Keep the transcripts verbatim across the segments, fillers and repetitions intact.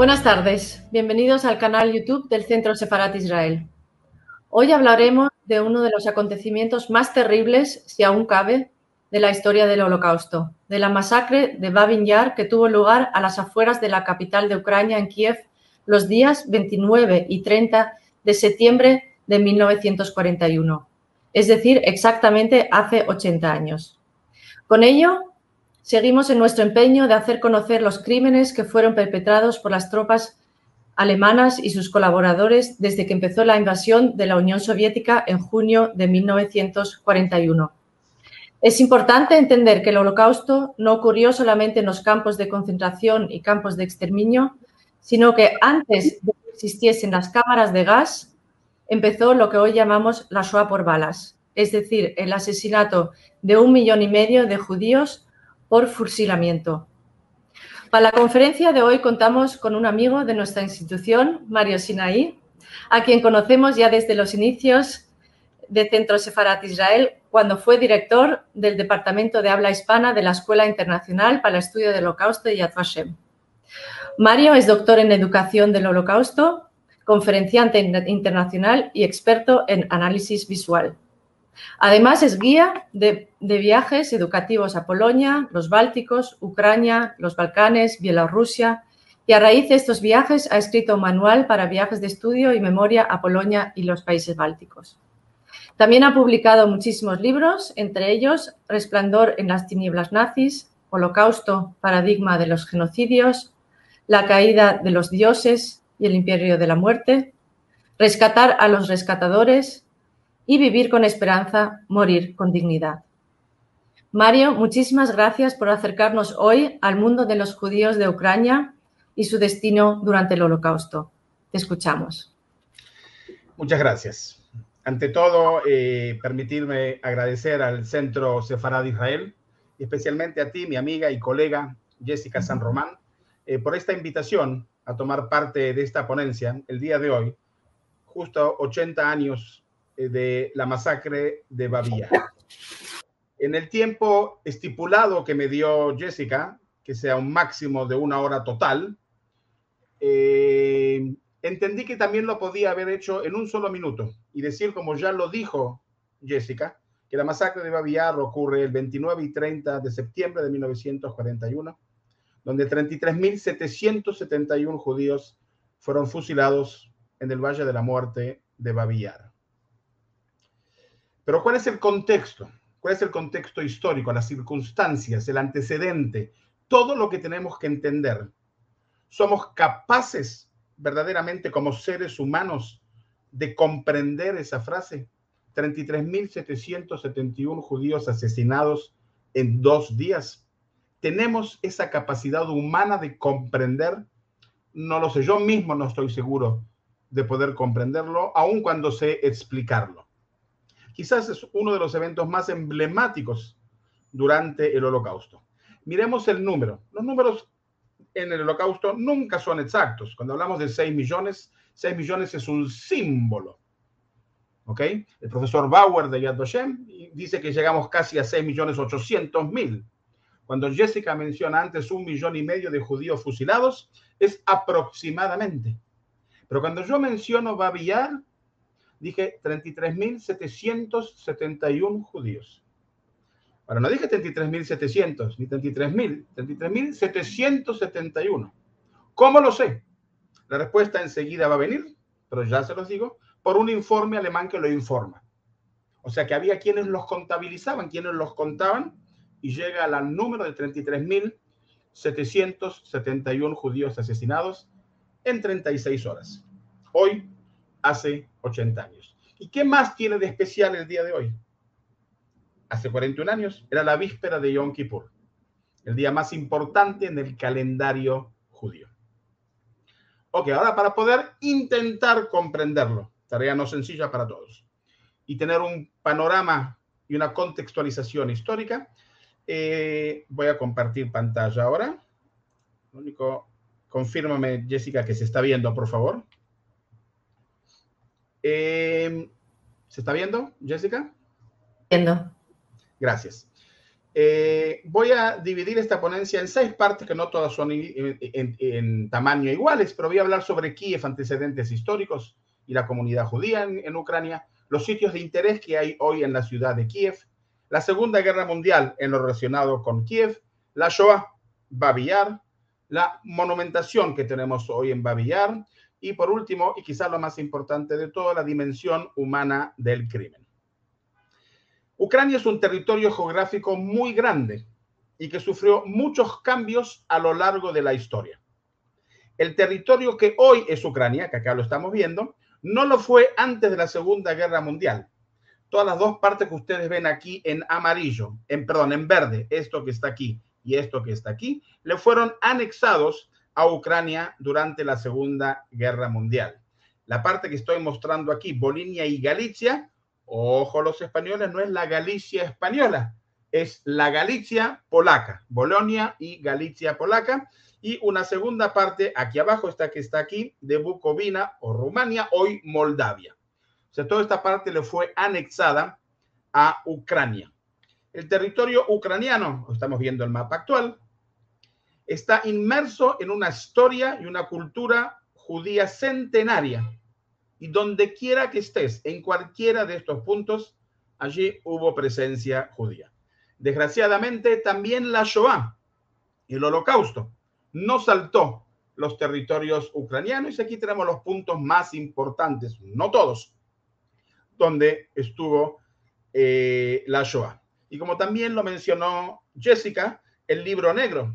Buenas tardes, bienvenidos al canal YouTube del Centro Sefarat Israel. Hoy hablaremos de uno de los acontecimientos más terribles, si aún cabe, de la historia del Holocausto, de la masacre de Babin Yar que tuvo lugar a las afueras de la capital de Ucrania, en Kiev, los días veintinueve y treinta de septiembre de mil novecientos cuarenta y uno, es decir, exactamente hace ochenta años. Con ello, seguimos en nuestro empeño de hacer conocer los crímenes que fueron perpetrados por las tropas alemanas y sus colaboradores desde que empezó la invasión de la Unión Soviética en junio de mil novecientos cuarenta y uno. Es importante entender que el Holocausto no ocurrió solamente en los campos de concentración y campos de exterminio, sino que antes de que existiesen las cámaras de gas, empezó lo que hoy llamamos la Shoah por balas, es decir, el asesinato de un millón y medio de judíos por fusilamiento. Para la conferencia de hoy contamos con un amigo de nuestra institución, Mario Sinaí, a quien conocemos ya desde los inicios de Centro Sefarat Israel, cuando fue director del Departamento de Habla Hispana de la Escuela Internacional para el Estudio del Holocausto de Yad Vashem. Mario es doctor en Educación del Holocausto, conferenciante internacional y experto en análisis visual. Además, es guía de, de viajes educativos a Polonia, los Bálticos, Ucrania, los Balcanes, Bielorrusia, y a raíz de estos viajes ha escrito un manual para viajes de estudio y memoria a Polonia y los países bálticos. También ha publicado muchísimos libros, entre ellos Resplandor en las tinieblas nazis, Holocausto, paradigma de los genocidios, La caída de los dioses y el imperio de la muerte, Rescatar a los rescatadores y Vivir con esperanza, morir con dignidad. Mario, muchísimas gracias por acercarnos hoy al mundo de los judíos de Ucrania y su destino durante el Holocausto. Te escuchamos. Muchas gracias. Ante todo, eh, permitirme agradecer al Centro Sefarat Israel, y especialmente a ti, mi amiga y colega Jessica San Román, eh, por esta invitación a tomar parte de esta ponencia el día de hoy, justo ochenta años de la masacre de Babin Yar. En el tiempo estipulado que me dio Jessica, que sea un máximo de una hora total, eh, entendí que también lo podía haber hecho en un solo minuto y decir, como ya lo dijo Jessica, que la masacre de Babin Yar ocurre el veintinueve y treinta de septiembre de mil novecientos cuarenta y uno, donde treinta y tres mil setecientos setenta y uno judíos fueron fusilados en el Valle de la Muerte de Babin Yar. Pero ¿cuál es el contexto? ¿Cuál es el contexto histórico, las circunstancias, el antecedente, todo lo que tenemos que entender? ¿Somos capaces verdaderamente como seres humanos de comprender esa frase? treinta y tres mil setecientos setenta y uno judíos asesinados en dos días. ¿Tenemos esa capacidad humana de comprender? No lo sé, yo mismo no estoy seguro de poder comprenderlo, aun cuando sé explicarlo. Quizás es uno de los eventos más emblemáticos durante el Holocausto. Miremos el número. Los números en el Holocausto nunca son exactos. Cuando hablamos de seis millones, seis millones es un símbolo. ¿Ok? El profesor Bauer de Yad Vashem dice que llegamos casi a seis millones ochocientos mil. Cuando Jessica menciona antes un millón y medio de judíos fusilados, es aproximadamente. Pero cuando yo menciono Babin Yar, dije treinta y tres mil setecientos setenta y uno judíos. Ahora, no dije treinta y tres mil setecientos, ni treinta y tres mil, treinta y tres mil setecientos setenta y uno. ¿Cómo lo sé? La respuesta enseguida va a venir, pero ya se los digo, por un informe alemán que lo informa. O sea que había quienes los contabilizaban, quienes los contaban, y llega al número de treinta y tres mil setecientos setenta y uno judíos asesinados en treinta y seis horas. Hoy, hace ochenta años. ¿Y qué más tiene de especial el día de hoy? Hace cuarenta y un años era la víspera de Yom Kippur, el día más importante en el calendario judío. Ok, ahora para poder intentar comprenderlo, tarea no sencilla para todos, y tener un panorama y una contextualización histórica, eh, voy a compartir pantalla ahora. Lo único, confírmame, Jessica, que se está viendo, por favor. Eh, ¿Se está viendo, Jessica? Viendo. Gracias. Eh, voy a dividir esta ponencia en seis partes, que no todas son en, en, en tamaño iguales, pero voy a hablar sobre Kiev, antecedentes históricos y la comunidad judía en, en Ucrania, los sitios de interés que hay hoy en la ciudad de Kiev, la Segunda Guerra Mundial en lo relacionado con Kiev, la Shoah, Babi Yar, la monumentación que tenemos hoy en Babi Yar, y por último, y quizás lo más importante de todo, la dimensión humana del crimen. Ucrania es un territorio geográfico muy grande y que sufrió muchos cambios a lo largo de la historia. El territorio que hoy es Ucrania, que acá lo estamos viendo, no lo fue antes de la Segunda Guerra Mundial. Todas las dos partes que ustedes ven aquí en amarillo, en, perdón, en verde, esto que está aquí y esto que está aquí, le fueron anexados a Ucrania durante la Segunda Guerra Mundial. La parte que estoy mostrando aquí, Bolinia y Galicia, ojo los españoles, no es la Galicia española, es la Galicia polaca, Bolonia y Galicia polaca, y una segunda parte, aquí abajo, esta que está aquí, de Bucovina o Rumania, hoy Moldavia. O sea, toda esta parte le fue anexada a Ucrania. El territorio ucraniano, estamos viendo el mapa actual, está inmerso en una historia y una cultura judía centenaria. Y donde quiera que estés, en cualquiera de estos puntos, allí hubo presencia judía. Desgraciadamente, también la Shoah, el Holocausto, no saltó los territorios ucranianos. Y aquí tenemos los puntos más importantes, no todos, donde estuvo eh, la Shoah. Y como también lo mencionó Jessica, el libro negro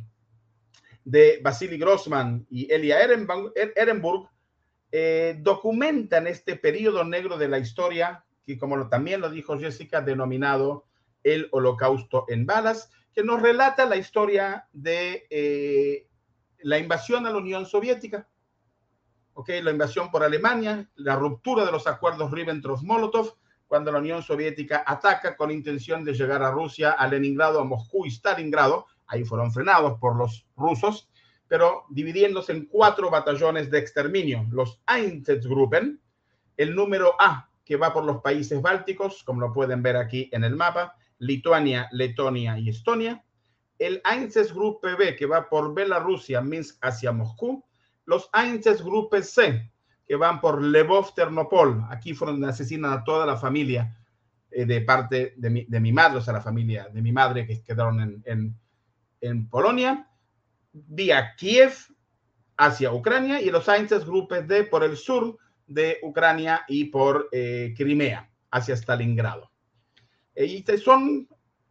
de Vasily Grossman y Elia Ehrenburg eh, documentan este periodo negro de la historia, que como lo, también lo dijo Jessica, denominado el Holocausto en balas, que nos relata la historia de eh, la invasión a la Unión Soviética, okay, la invasión por Alemania, la ruptura de los acuerdos Ribbentrop-Molotov, cuando la Unión Soviética ataca con intención de llegar a Rusia, a Leningrado, a Moscú y Stalingrado. Ahí fueron frenados por los rusos, pero dividiéndose en cuatro batallones de exterminio. Los Einsatzgruppen, el número A, que va por los países bálticos, como lo pueden ver aquí en el mapa, Lituania, Letonia y Estonia. El Einsatzgruppe B, que va por Bielorrusia, Minsk hacia Moscú. Los Einsatzgruppe C, que van por Lvov, Ternopol. Aquí fueron donde asesinan a toda la familia eh, de parte de mi, de mi madre, o sea, la familia de mi madre que quedaron en, en, en Polonia, vía Kiev hacia Ucrania, y los Einsatzgruppe D por el sur de Ucrania y por eh, Crimea hacia Stalingrado. Eh, y son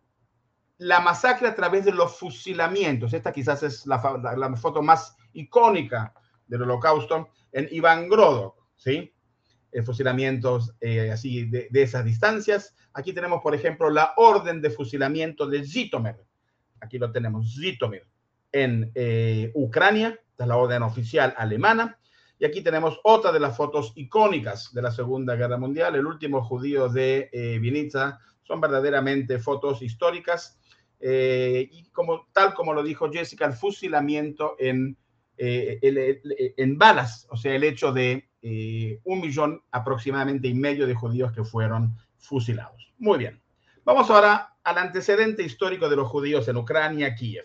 la masacre a través de los fusilamientos. Esta quizás es la, la, la foto más icónica del Holocausto en Ivangorod, ¿sí? Eh, fusilamientos eh, así de, de esas distancias. Aquí tenemos, por ejemplo, la orden de fusilamiento de Zhytomyr. Aquí lo tenemos, Zhytomyr, en eh, Ucrania. Esta es la orden oficial alemana. Y aquí tenemos otra de las fotos icónicas de la Segunda Guerra Mundial, el último judío de eh, Vinica. Son verdaderamente fotos históricas. Eh, y como, tal como lo dijo Jessica, el fusilamiento en, eh, el, el, en balas, o sea, el hecho de eh, un millón aproximadamente y medio de judíos que fueron fusilados. Muy bien. Vamos ahora al antecedente histórico de los judíos en Ucrania, Kiev.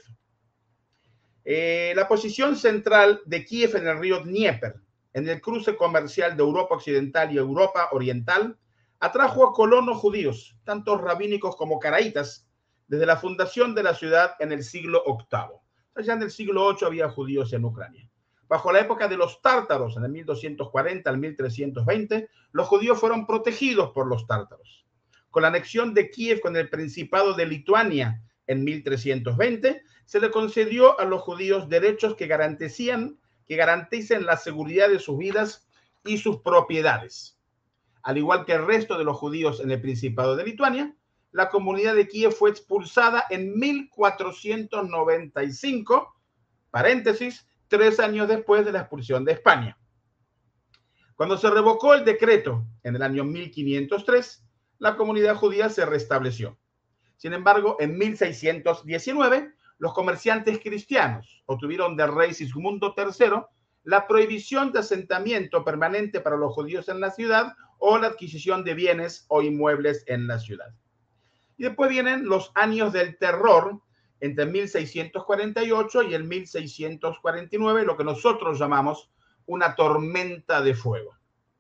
Eh, la posición central de Kiev en el río Dnieper, en el cruce comercial de Europa Occidental y Europa Oriental, atrajo a colonos judíos, tanto rabínicos como caraítas, desde la fundación de la ciudad en el siglo octavo. Ya en el siglo ocho había judíos en Ucrania. Bajo la época de los tártaros, en el mil doscientos cuarenta al mil trescientos veinte, los judíos fueron protegidos por los tártaros. Con la anexión de Kiev con el Principado de Lituania en mil trescientos veinte, se le concedió a los judíos derechos que garanticen, que garanticen la seguridad de sus vidas y sus propiedades. Al igual que el resto de los judíos en el Principado de Lituania, la comunidad de Kiev fue expulsada en mil cuatrocientos noventa y cinco, paréntesis, tres años después de la expulsión de España. Cuando se revocó el decreto en el año mil quinientos tres, la comunidad judía se restableció. Sin embargo, en mil seiscientos diecinueve, los comerciantes cristianos obtuvieron del rey Sigismundo tercero la prohibición de asentamiento permanente para los judíos en la ciudad o la adquisición de bienes o inmuebles en la ciudad. Y después vienen los años del terror entre mil seiscientos cuarenta y ocho y el mil seiscientos cuarenta y nueve, lo que nosotros llamamos una tormenta de fuego.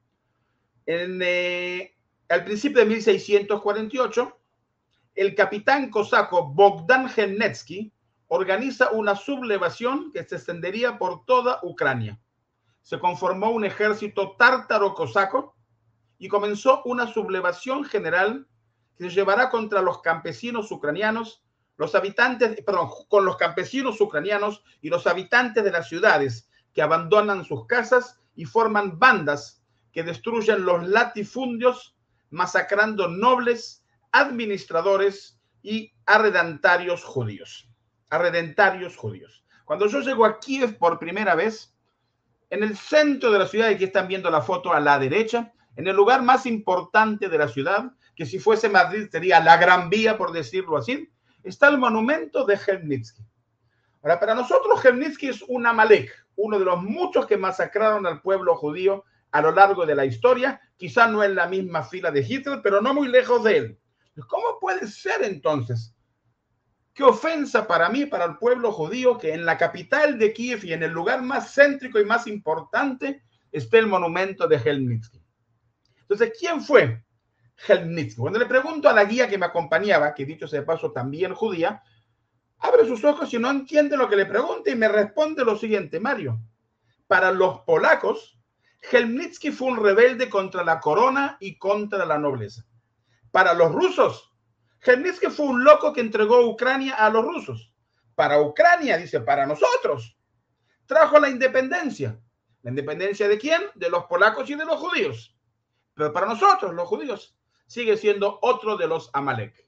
En, eh, al principio de mil seiscientos cuarenta y ocho, el capitán cosaco Bogdan Chmelnytsky organiza una sublevación que se extendería por toda Ucrania. Se conformó un ejército tártaro cosaco y comenzó una sublevación general que se llevará contra los campesinos ucranianos, los habitantes, perdón, con los campesinos ucranianos y los habitantes de las ciudades que abandonan sus casas y forman bandas que destruyen los latifundios, masacrando nobles, administradores y arrendatarios judíos. Arrendatarios judíos. Cuando yo llego a Kiev por primera vez, en el centro de la ciudad, y aquí están viendo la foto a la derecha, en el lugar más importante de la ciudad, que si fuese Madrid sería la Gran Vía, por decirlo así, está el monumento de Chmelnytsky. Ahora, para nosotros Chmelnytsky es un Amalek, uno de los muchos que masacraron al pueblo judío a lo largo de la historia, quizá no en la misma fila de Hitler, pero no muy lejos de él. ¿Cómo puede ser entonces? Qué ofensa para mí, para el pueblo judío, que en la capital de Kiev y en el lugar más céntrico y más importante esté el monumento de Chmelnytsky. Entonces, ¿quién fue Chmelnytsky? Cuando le pregunto a la guía que me acompañaba, que dicho sea de paso también judía, abre sus ojos y no entiende lo que le pregunta y me responde lo siguiente: Mario, para los polacos, Chmelnytsky fue un rebelde contra la corona y contra la nobleza. Para los rusos, Chmelnytsky fue un loco que entregó Ucrania a los rusos. Para Ucrania, dice, para nosotros, trajo la independencia. ¿La independencia de quién? De los polacos y de los judíos. Pero para nosotros, los judíos, sigue siendo otro de los Amalek.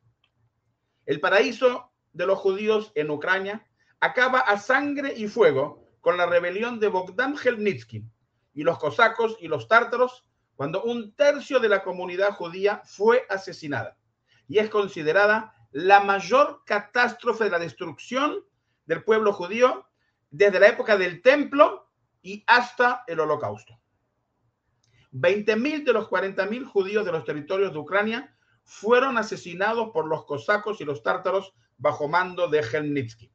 El paraíso de los judíos en Ucrania acaba a sangre y fuego con la rebelión de Bogdan Chmelnytsky y los cosacos y los tártaros, cuando un tercio de la comunidad judía fue asesinada. Y es considerada la mayor catástrofe de la destrucción del pueblo judío desde la época del templo y hasta el Holocausto. veinte mil de los cuarenta mil judíos de los territorios de Ucrania fueron asesinados por los cosacos y los tártaros bajo mando de Chmelnytsky.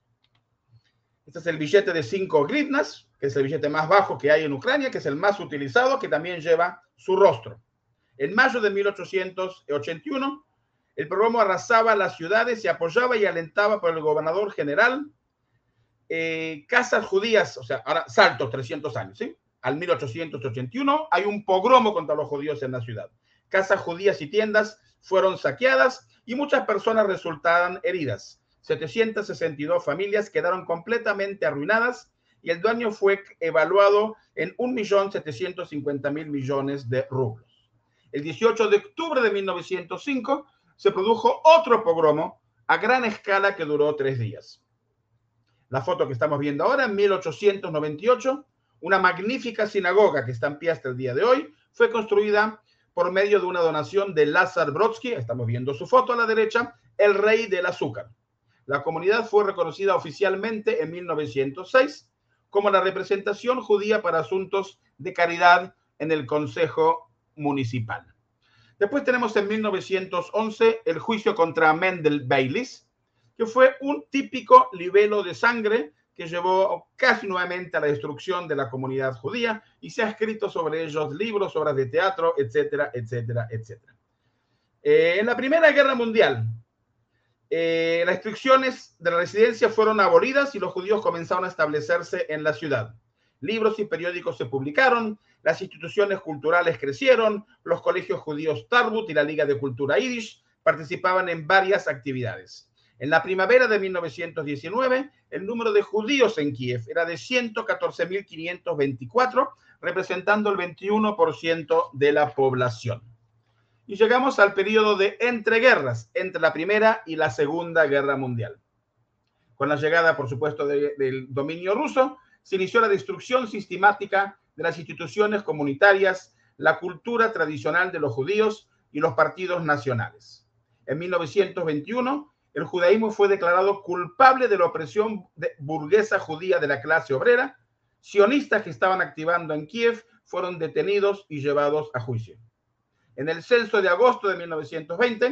Este es el billete de cinco grivnas, que es el billete más bajo que hay en Ucrania, que es el más utilizado, que también lleva su rostro. En mayo de mil ochocientos ochenta y uno, el programa arrasaba las ciudades y apoyaba y alentaba por el gobernador general eh, casas judías, o sea, ahora salto trescientos años, ¿sí? Al mil ochocientos ochenta y uno hay un pogromo contra los judíos en la ciudad. Casas judías y tiendas fueron saqueadas y muchas personas resultaron heridas. setecientas sesenta y dos familias quedaron completamente arruinadas y el daño fue evaluado en un millón setecientos cincuenta mil millones de rublos. El dieciocho de octubre de mil novecientos cinco se produjo otro pogromo a gran escala que duró tres días. La foto que estamos viendo ahora, en mil ochocientos noventa y ocho, una magnífica sinagoga que está en pie hasta el día de hoy, fue construida por medio de una donación de Lazar Brodsky, estamos viendo su foto a la derecha, el rey del azúcar. La comunidad fue reconocida oficialmente en mil novecientos seis como la representación judía para asuntos de caridad en el Consejo Municipal. Después tenemos en mil novecientos once el juicio contra Mendel Baylis, que fue un típico libelo de sangre que llevó casi nuevamente a la destrucción de la comunidad judía y se ha escrito sobre ellos libros, obras de teatro, etcétera, etcétera, etcétera. Eh, en la Primera Guerra Mundial, eh, las restricciones de la residencia fueron abolidas y los judíos comenzaron a establecerse en la ciudad. Libros y periódicos se publicaron, las instituciones culturales crecieron, los colegios judíos Tarbut y la Liga de Cultura Yiddish participaban en varias actividades. En la primavera de mil novecientos diecinueve, el número de judíos en Kiev era de ciento catorce mil quinientos veinticuatro, representando el veintiuno por ciento de la población. Y llegamos al periodo de entreguerras, entre la Primera y la Segunda Guerra Mundial. Con la llegada, por supuesto, de, del dominio ruso, se inició la destrucción sistemática de las instituciones comunitarias, la cultura tradicional de los judíos y los partidos nacionales. En mil novecientos veintiuno, el judaísmo fue declarado culpable de la opresión de burguesa judía de la clase obrera. Sionistas que estaban activando en Kiev fueron detenidos y llevados a juicio. En el censo de agosto de mil novecientos veinte,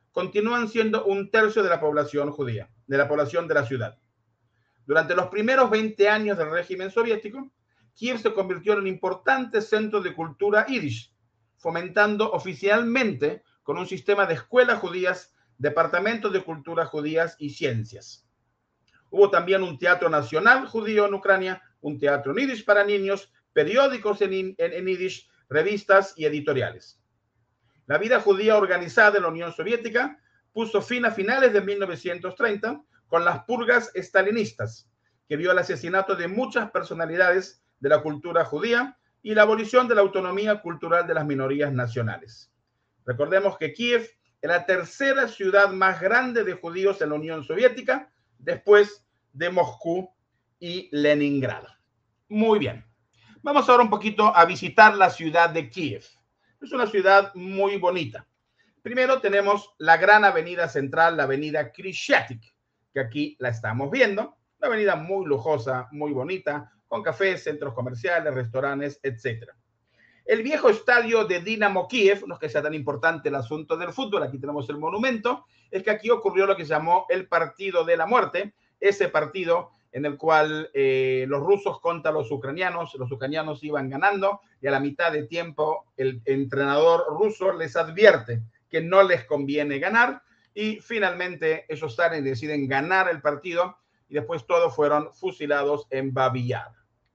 continúan siendo un tercio de la población judía, de la población de la ciudad. Durante los primeros veinte años del régimen soviético, Kiev se convirtió en un importante centro de cultura yiddish, fomentando oficialmente con un sistema de escuelas judías, departamentos de cultura judías y ciencias. Hubo también un teatro nacional judío en Ucrania, un teatro en yiddish para niños, periódicos en, en, en yiddish, revistas y editoriales. La vida judía organizada en la Unión Soviética puso fin a finales de mil novecientos treinta con las purgas estalinistas, que vio el asesinato de muchas personalidades de la cultura judía y la abolición de la autonomía cultural de las minorías nacionales. Recordemos que Kiev es la tercera ciudad más grande de judíos en la Unión Soviética, después de Moscú y Leningrado. Muy bien. Vamos ahora un poquito a visitar la ciudad de Kiev. Es una ciudad muy bonita. Primero tenemos la gran avenida central, la avenida Krishchatik, que aquí la estamos viendo. Una avenida muy lujosa, muy bonita, con cafés, centros comerciales, restaurantes, etcétera. El viejo estadio de Dinamo Kiev, no es que sea tan importante el asunto del fútbol, aquí tenemos el monumento, es que aquí ocurrió lo que se llamó el partido de la muerte, ese partido en el cual eh, los rusos contra los ucranianos, los ucranianos iban ganando y a la mitad de tiempo el entrenador ruso les advierte que no les conviene ganar y finalmente ellos salen y deciden ganar el partido y después todos fueron fusilados en Babi Yar.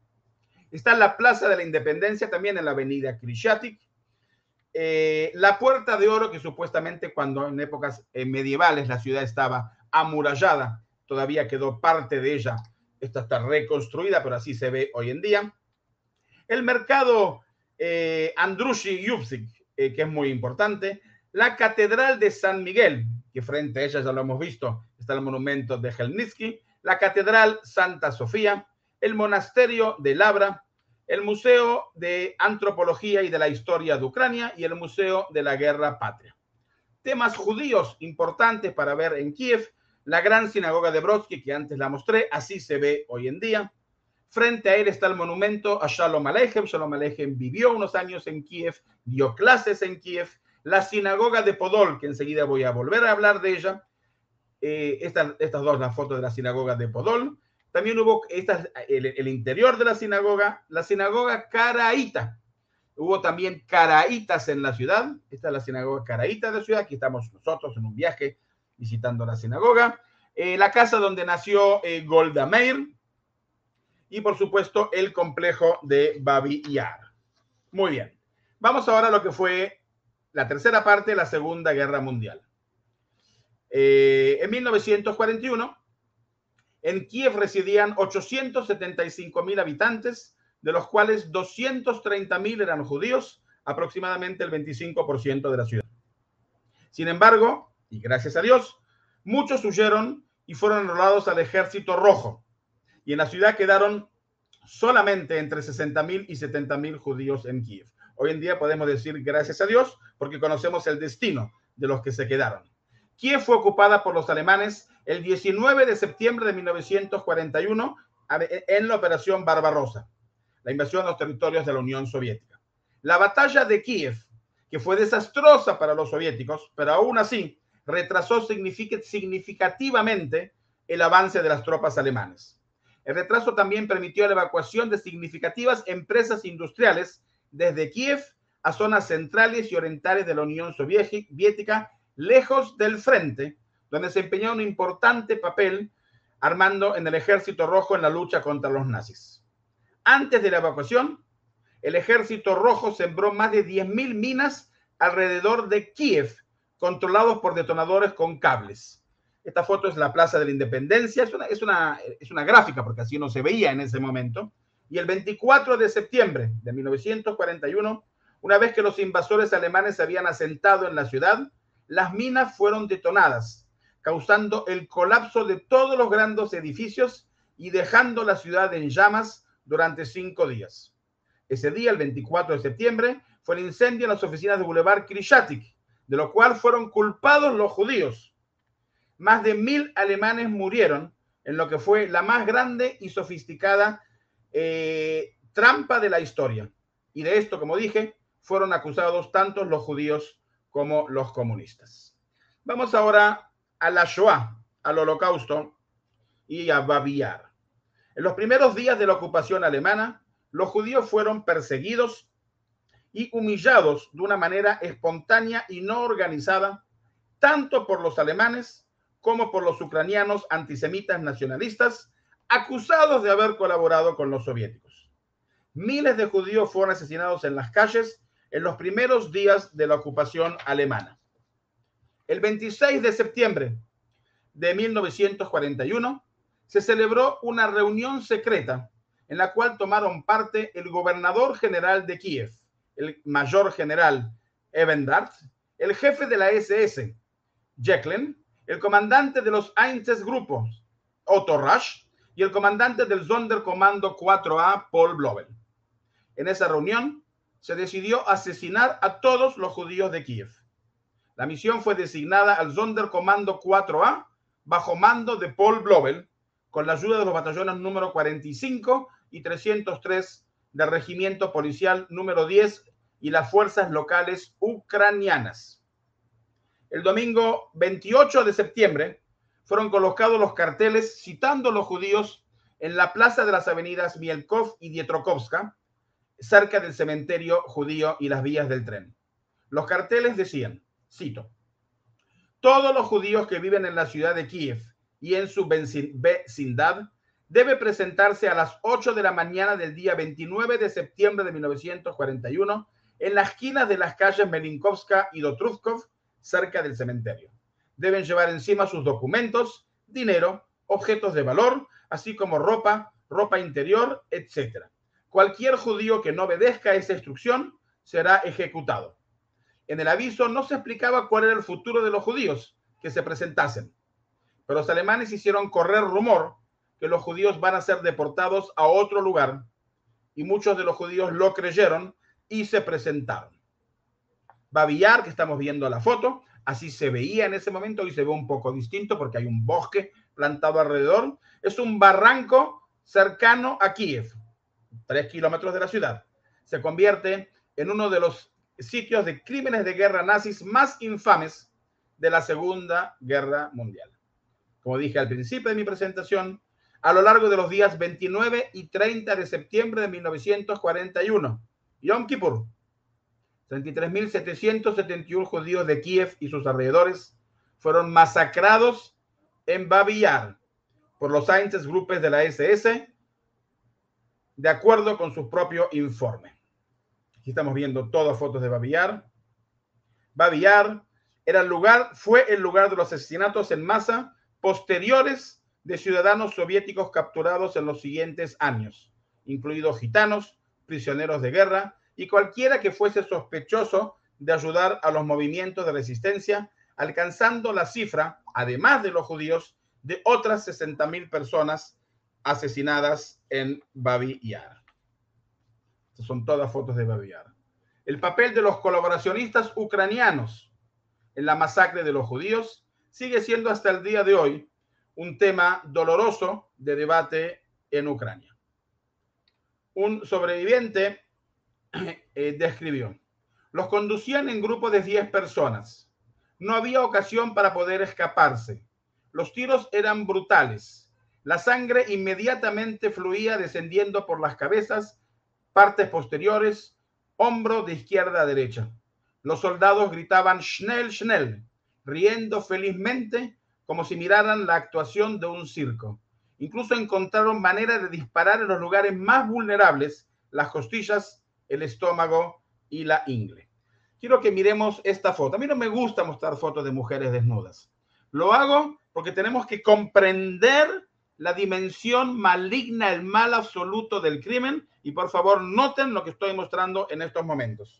Está la Plaza de la Independencia también en la avenida Krishchatik. Eh, la Puerta de Oro, que supuestamente cuando en épocas eh, medievales la ciudad estaba amurallada, todavía quedó parte de ella. Esta está reconstruida, pero así se ve hoy en día. El mercado eh, Andrushi Yupsik, eh, que es muy importante. La Catedral de San Miguel, que frente a ella ya lo hemos visto, está el monumento de Khmelnytsky. La Catedral Santa Sofía, el Monasterio de Labra, el Museo de Antropología y de la Historia de Ucrania y el Museo de la Guerra Patria. Temas judíos importantes para ver en Kiev. La gran sinagoga de Brodsky, que antes la mostré, así se ve hoy en día. Frente a él está el monumento a Shalom Aleichem. Shalom Aleichem vivió unos años en Kiev, dio clases en Kiev. La sinagoga de Podol, que enseguida voy a volver a hablar de ella. Eh, esta, estas dos, las fotos de la sinagoga de Podol. También hubo esta, el, el interior de la sinagoga, la sinagoga Karaita. Hubo también caraítas en la ciudad. Esta es la sinagoga Karaita de la ciudad. Aquí estamos nosotros en un viaje visitando la sinagoga, eh, la casa donde nació eh, Golda Meir y por supuesto el complejo de Babi Yar. Muy bien, vamos ahora a lo que fue la tercera parte de la Segunda Guerra Mundial. Eh, en mil novecientos cuarenta y uno, en Kiev residían ochocientos setenta y cinco mil habitantes, de los cuales doscientos treinta mil eran judíos, aproximadamente el veinticinco por ciento de la ciudad. Sin embargo, y gracias a Dios, muchos huyeron y fueron enrolados al Ejército Rojo. Y en la ciudad quedaron solamente entre sesenta mil y setenta mil judíos en Kiev. Hoy en día podemos decir gracias a Dios porque conocemos el destino de los que se quedaron. Kiev fue ocupada por los alemanes el diecinueve de septiembre de mil novecientos cuarenta y uno en la Operación Barbarossa, la invasión a los territorios de la Unión Soviética. La batalla de Kiev, que fue desastrosa para los soviéticos, pero aún así retrasó significativamente el avance de las tropas alemanas. El retraso también permitió la evacuación de significativas empresas industriales desde Kiev a zonas centrales y orientales de la Unión Soviética, lejos del frente, donde se empeñó un importante papel armando en el Ejército Rojo en la lucha contra los nazis. Antes de la evacuación, el Ejército Rojo sembró más de diez mil minas alrededor de Kiev, controlados por detonadores con cables. Esta foto es la Plaza de la Independencia, es una, es una, es una gráfica porque así no se veía en ese momento. Y el veinticuatro de septiembre de mil novecientos cuarenta y uno, una vez que los invasores alemanes se habían asentado en la ciudad, las minas fueron detonadas, causando el colapso de todos los grandes edificios y dejando la ciudad en llamas durante cinco días. Ese día, el veinticuatro de septiembre, fue el incendio en las oficinas de Boulevard Krishchatik, de lo cual fueron culpados los judíos. Más de mil alemanes murieron en lo que fue la más grande y sofisticada eh, trampa de la historia. Y de esto, como dije, fueron acusados tanto los judíos como los comunistas. Vamos ahora a la Shoah, al Holocausto y a Babi Yar. En los primeros días de la ocupación alemana, los judíos fueron perseguidos y humillados de una manera espontánea y no organizada, tanto por los alemanes como por los ucranianos antisemitas nacionalistas, acusados de haber colaborado con los soviéticos. Miles de judíos fueron asesinados en las calles en los primeros días de la ocupación alemana. El veintiséis de septiembre de mil novecientos cuarenta y uno se celebró una reunión secreta en la cual tomaron parte el gobernador general de Kiev, el mayor general Evendard, el jefe de la S S, Jeckeln, el comandante de los Einsatzgruppen, Otto Rasch, y el comandante del Sonderkommando cuatro A, Paul Blobel. En esa reunión se decidió asesinar a todos los judíos de Kiev. La misión fue designada al Sonderkommando cuatro A bajo mando de Paul Blobel, con la ayuda de los batallones número cuarenta y cinco y trescientos tres del Regimiento Policial número diez y las fuerzas locales ucranianas. El domingo veintiocho de septiembre fueron colocados los carteles citando a los judíos en la plaza de las avenidas Mielkov y Dietrokovska, cerca del cementerio judío y las vías del tren. Los carteles decían, cito, todos los judíos que viven en la ciudad de Kiev y en su vecindad debe presentarse a las ocho de la mañana del día veintinueve de septiembre de mil novecientos cuarenta y uno en la esquina de las calles Melinkovska y Dotruzkov, cerca del cementerio. Deben llevar encima sus documentos, dinero, objetos de valor, así como ropa, ropa interior, etcétera. Cualquier judío que no obedezca a esa instrucción será ejecutado. En el aviso no se explicaba cuál era el futuro de los judíos que se presentasen, pero los alemanes hicieron correr rumor que los judíos van a ser deportados a otro lugar, y muchos de los judíos lo creyeron y se presentaron. Babi Yar, que estamos viendo la foto, así se veía en ese momento, y se ve un poco distinto porque hay un bosque plantado alrededor. Es un barranco cercano a Kiev, tres kilómetros de la ciudad. Se convierte en uno de los sitios de crímenes de guerra nazis más infames de la Segunda Guerra Mundial. Como dije al principio de mi presentación, a lo largo de los días veintinueve y treinta de septiembre de mil novecientos cuarenta y uno, Yom Kippur, treinta y tres mil setecientos setenta y uno judíos de Kiev y sus alrededores fueron masacrados en Babi Yar por los Einsatzgruppen de la S S, de acuerdo con su propio informe. Aquí estamos viendo todas fotos de Babi Yar. Babi Yar era el lugar, fue el lugar de los asesinatos en masa posteriores de ciudadanos soviéticos capturados en los siguientes años, incluidos gitanos, prisioneros de guerra y cualquiera que fuese sospechoso de ayudar a los movimientos de resistencia, alcanzando la cifra, además de los judíos, de otras sesenta mil personas asesinadas en Babi Yar. Estas son todas fotos de Babi Yar. El papel de los colaboracionistas ucranianos en la masacre de los judíos sigue siendo hasta el día de hoy un tema doloroso de debate en Ucrania. Un sobreviviente eh, describió: los conducían en grupo de diez personas. No había ocasión para poder escaparse. Los tiros eran brutales. La sangre inmediatamente fluía descendiendo por las cabezas, partes posteriores, hombro de izquierda a derecha. Los soldados gritaban Schnell, Schnell, riendo felizmente como si miraran la actuación de un circo. Incluso encontraron manera de disparar en los lugares más vulnerables, las costillas, el estómago y la ingle. Quiero que miremos esta foto. A mí no me gusta mostrar fotos de mujeres desnudas. Lo hago porque tenemos que comprender la dimensión maligna, el mal absoluto del crimen, y por favor noten lo que estoy mostrando en estos momentos.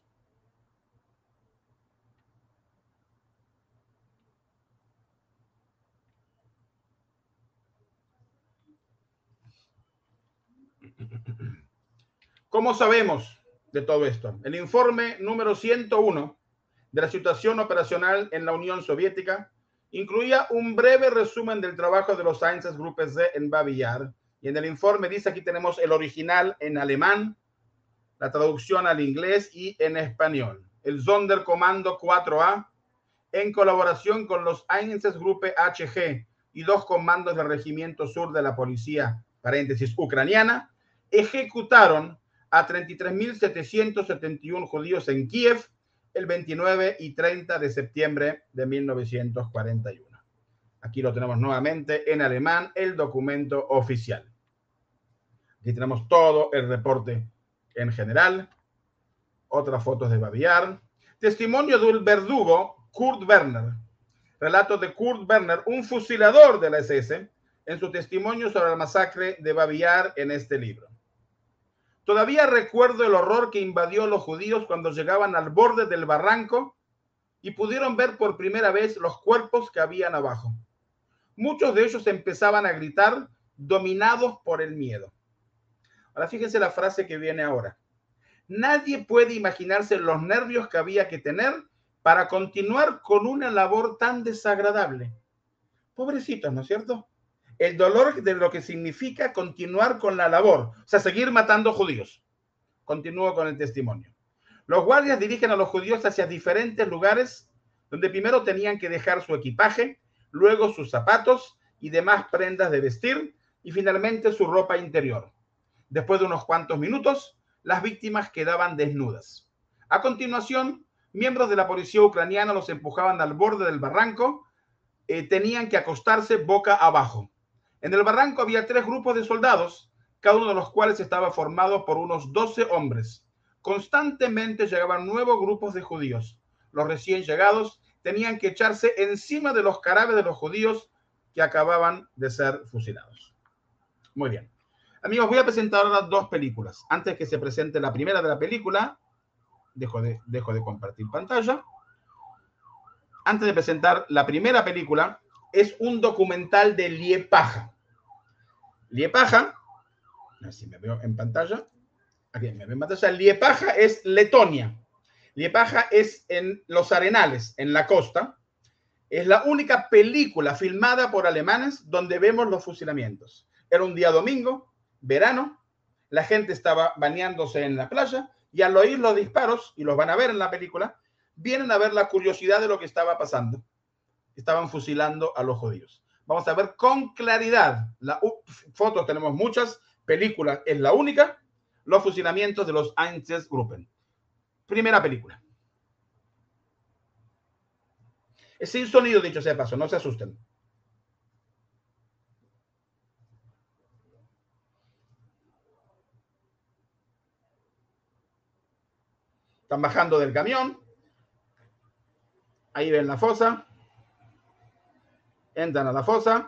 ¿Cómo sabemos de todo esto? El informe número ciento uno de la situación operacional en la Unión Soviética incluía un breve resumen del trabajo de los Einsatzgruppen en Babi Yar, y en el informe dice, aquí tenemos el original en alemán, la traducción al inglés y en español. El Sonderkommando cuatro A en colaboración con los Einsatzgruppe H G y dos comandos del Regimiento Sur de la Policía, paréntesis, ucraniana, ejecutaron a treinta y tres mil setecientos setenta y uno judíos en Kiev el veintinueve y treinta de septiembre de mil novecientos cuarenta y uno. Aquí lo tenemos nuevamente en alemán, el documento oficial. Aquí tenemos todo el reporte en general. Otras fotos de Babi Yar. Testimonio del verdugo Kurt Werner. Relato de Kurt Werner, un fusilador de la S S, en su testimonio sobre la masacre de Babi Yar en este libro. Todavía recuerdo el horror que invadió a los judíos cuando llegaban al borde del barranco y pudieron ver por primera vez los cuerpos que habían abajo. Muchos de ellos empezaban a gritar, dominados por el miedo. Ahora fíjense la frase que viene ahora. Nadie puede imaginarse los nervios que había que tener para continuar con una labor tan desagradable. Pobrecitos, ¿no es cierto? El dolor de lo que significa continuar con la labor, o sea, seguir matando judíos. Continúo con el testimonio. Los guardias dirigen a los judíos hacia diferentes lugares donde primero tenían que dejar su equipaje, luego sus zapatos y demás prendas de vestir y finalmente su ropa interior. Después de unos cuantos minutos, las víctimas quedaban desnudas. A continuación, miembros de la policía ucraniana los empujaban al borde del barranco, eh, tenían que acostarse boca abajo. En el barranco había tres grupos de soldados, cada uno de los cuales estaba formado por unos doce hombres. Constantemente llegaban nuevos grupos de judíos. Los recién llegados tenían que echarse encima de los cadáveres de los judíos que acababan de ser fusilados. Muy bien. Amigos, voy a presentar ahora dos películas. Antes que se presente la primera de la película, dejo de, dejo de compartir pantalla. Antes de presentar la primera película, es un documental de Liepaja. Liepaja, a ver si me veo en pantalla. Aquí me veo en pantalla. Liepaja es Letonia. Liepaja es en los Arenales, en la costa. Es la única película filmada por alemanes donde vemos los fusilamientos. Era un día domingo, verano, la gente estaba bañándose en la playa y al oír los disparos, y los van a ver en la película, vienen a ver la curiosidad de lo que estaba pasando. Estaban fusilando a los judíos. Vamos a ver con claridad, la, uh, fotos tenemos muchas, película es la única, los fusilamientos de los Einsatzgruppen. Primera película. Es sin sonido, dicho sea de paso, no se asusten. Están bajando del camión. Ahí ven la fosa. Entran a la fosa.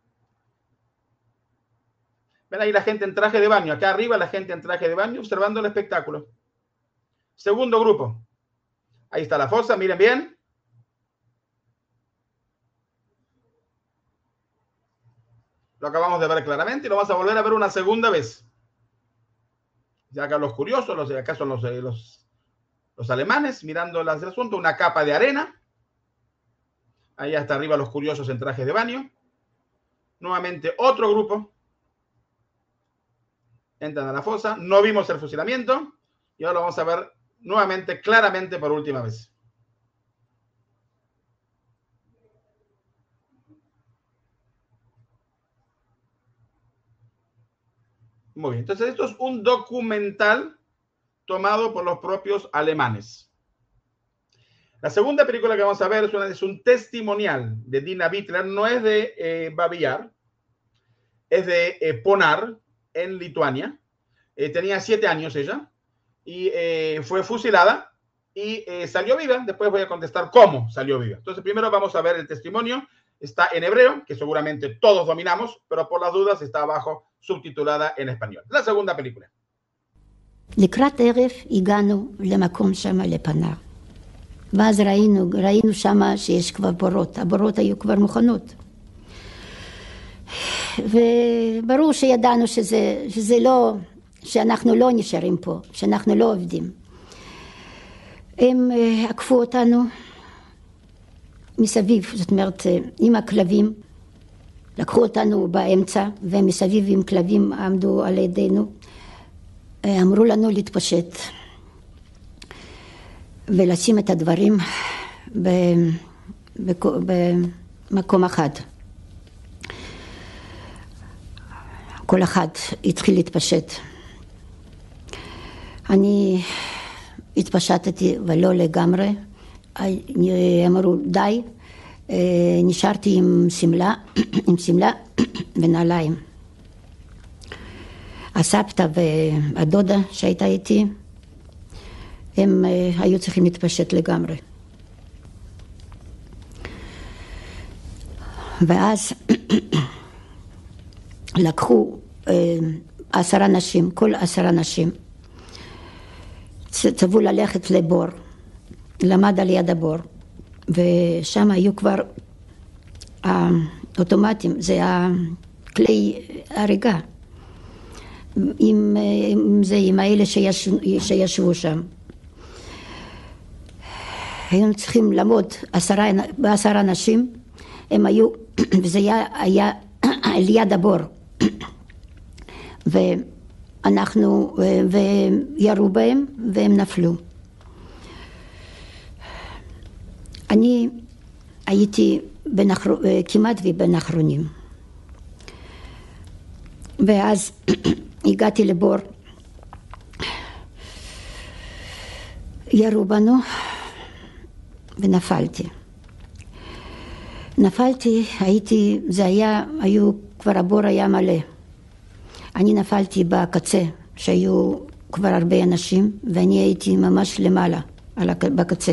Ven ahí la gente en traje de baño. Acá arriba la gente en traje de baño observando el espectáculo. Segundo grupo. Ahí está la fosa, miren bien. Lo acabamos de ver claramente y lo vamos a volver a ver una segunda vez. Ya acá los curiosos, los, acá son los, los, los alemanes mirando el asunto, una capa de arena. Ahí hasta arriba los curiosos en traje de baño. Nuevamente otro grupo. Entran a la fosa. No vimos el fusilamiento. Y ahora lo vamos a ver nuevamente, claramente, por última vez. Muy bien. Entonces, esto es un documental tomado por los propios alemanes. La segunda película que vamos a ver es, una, es un testimonial de Dina Wittler. No es de eh, Babi Yar. Es de eh, Ponar, en Lituania. Eh, tenía siete años ella. Y eh, fue fusilada y eh, salió viva. Después voy a contestar cómo salió viva. Entonces, primero vamos a ver el testimonio. Está en hebreo, que seguramente todos dominamos, pero por las dudas está abajo subtitulada en español. La segunda película. לקראת ערב הגענו למקום שם לפנר. ואז ראינו, ראינו שם שיש כבר בורות. הבורות היו כבר מוכנות. וברור שידענו שזה, שזה לא, שאנחנו לא נשארים פה, שאנחנו לא עובדים. הם עקפו אותנו מסביב, זאת אומרת, עם הכלבים. לקחו אותנו באמצע, ומסביב עם כלבים עמדו על ידינו. אמרו לנו להתפשט ולשים את הדברים במקום אחד. כל אחד התחיל להתפשט. אני התפשטתי ולא לגמרי. אמרו די, נשארתי עם סמלה, עם סמלה ונעליים. הסבתא והדודה שהייתה איתי, הם היו צריכים להתפשט לגמרי. ואז לקחו עשרה נשים, כל עשרה נשים, צבו ללכת לבור, למד על יד הבור, ושם היו כבר האוטומטים, זה הכלי הריגה, עם, עם זה, עם האלה שיש, שישבו שם. היינו צריכים לעמוד עשרה, בעשרה נשים, הם היו, וזה היה, היה על יד הבור, ואנחנו, וירו בהם, והם נפלו. אני הייתי בין אחר, כמעט ובין האחרונים. ואז הגעתי לבור, ירו בנו, ונפלתי. נפלתי, הייתי, זה היה, היו, כבר הבור היה מלא. אני נפלתי בקצה, שהיו כבר הרבה אנשים, ואני הייתי ממש למעלה, בקצה.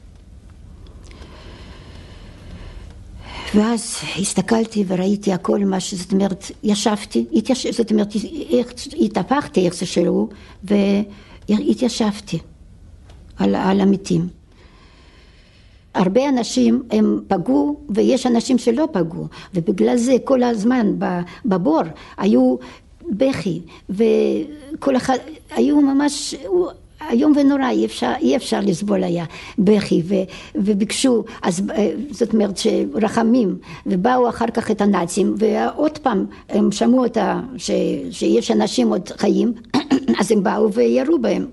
ואז הסתכלתי וראיתי הכל מה שזאת אומרת, ישבתי, התייש... זאת אומרת, התהפכתי איך ששלו, והתיישבתי על, על המתים. הרבה אנשים הם פגעו, ויש אנשים שלא פגעו, ובגלל זה כל הזמן בבור היו בכי, וכל אחד, היו ממש, היום ונורא, אי אפשר, אי אפשר לסבול היה בכי, ו, וביקשו, אז זאת אומרת שרחמים, ובאו אחר כך את הנאצים, ועוד פעם הם שמעו אותה, ש, שיש אנשים עוד חיים, אז הם באו וירו בהם.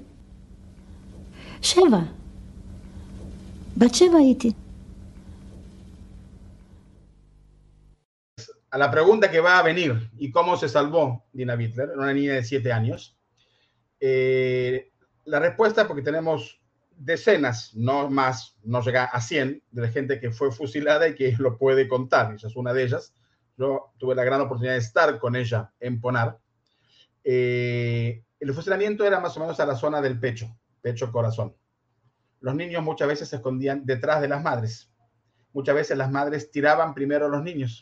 שבע. בת שבע הייתי. A la pregunta que va a venir y cómo se salvó Dina Bittler, una niña de siete años, eh, la respuesta, porque tenemos decenas, no más, no llega a cien, de la gente que fue fusilada y que lo puede contar. Ella es una de ellas. Yo tuve la gran oportunidad de estar con ella en Ponar. Eh, el fusilamiento era más o menos a la zona del pecho, pecho-corazón. Los niños muchas veces se escondían detrás de las madres. Muchas veces las madres tiraban primero a los niños.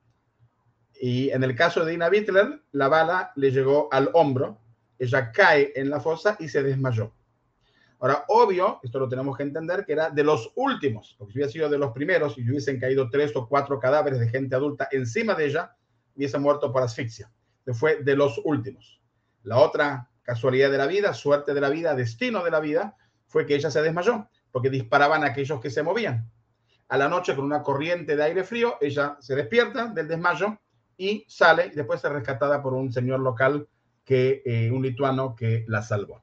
Y en el caso de Dina Bittler, la bala le llegó al hombro, ella cae en la fosa y se desmayó. Ahora, obvio, esto lo tenemos que entender, que era de los últimos, porque si hubiera sido de los primeros y hubiesen caído tres o cuatro cadáveres de gente adulta encima de ella, hubiese muerto por asfixia. Fue de los últimos. La otra casualidad de la vida, suerte de la vida, destino de la vida, fue que ella se desmayó, porque disparaban a aquellos que se movían. A la noche, con una corriente de aire frío, ella se despierta del desmayo y sale, y después es rescatada por un señor local, que, eh, un lituano que la salvó.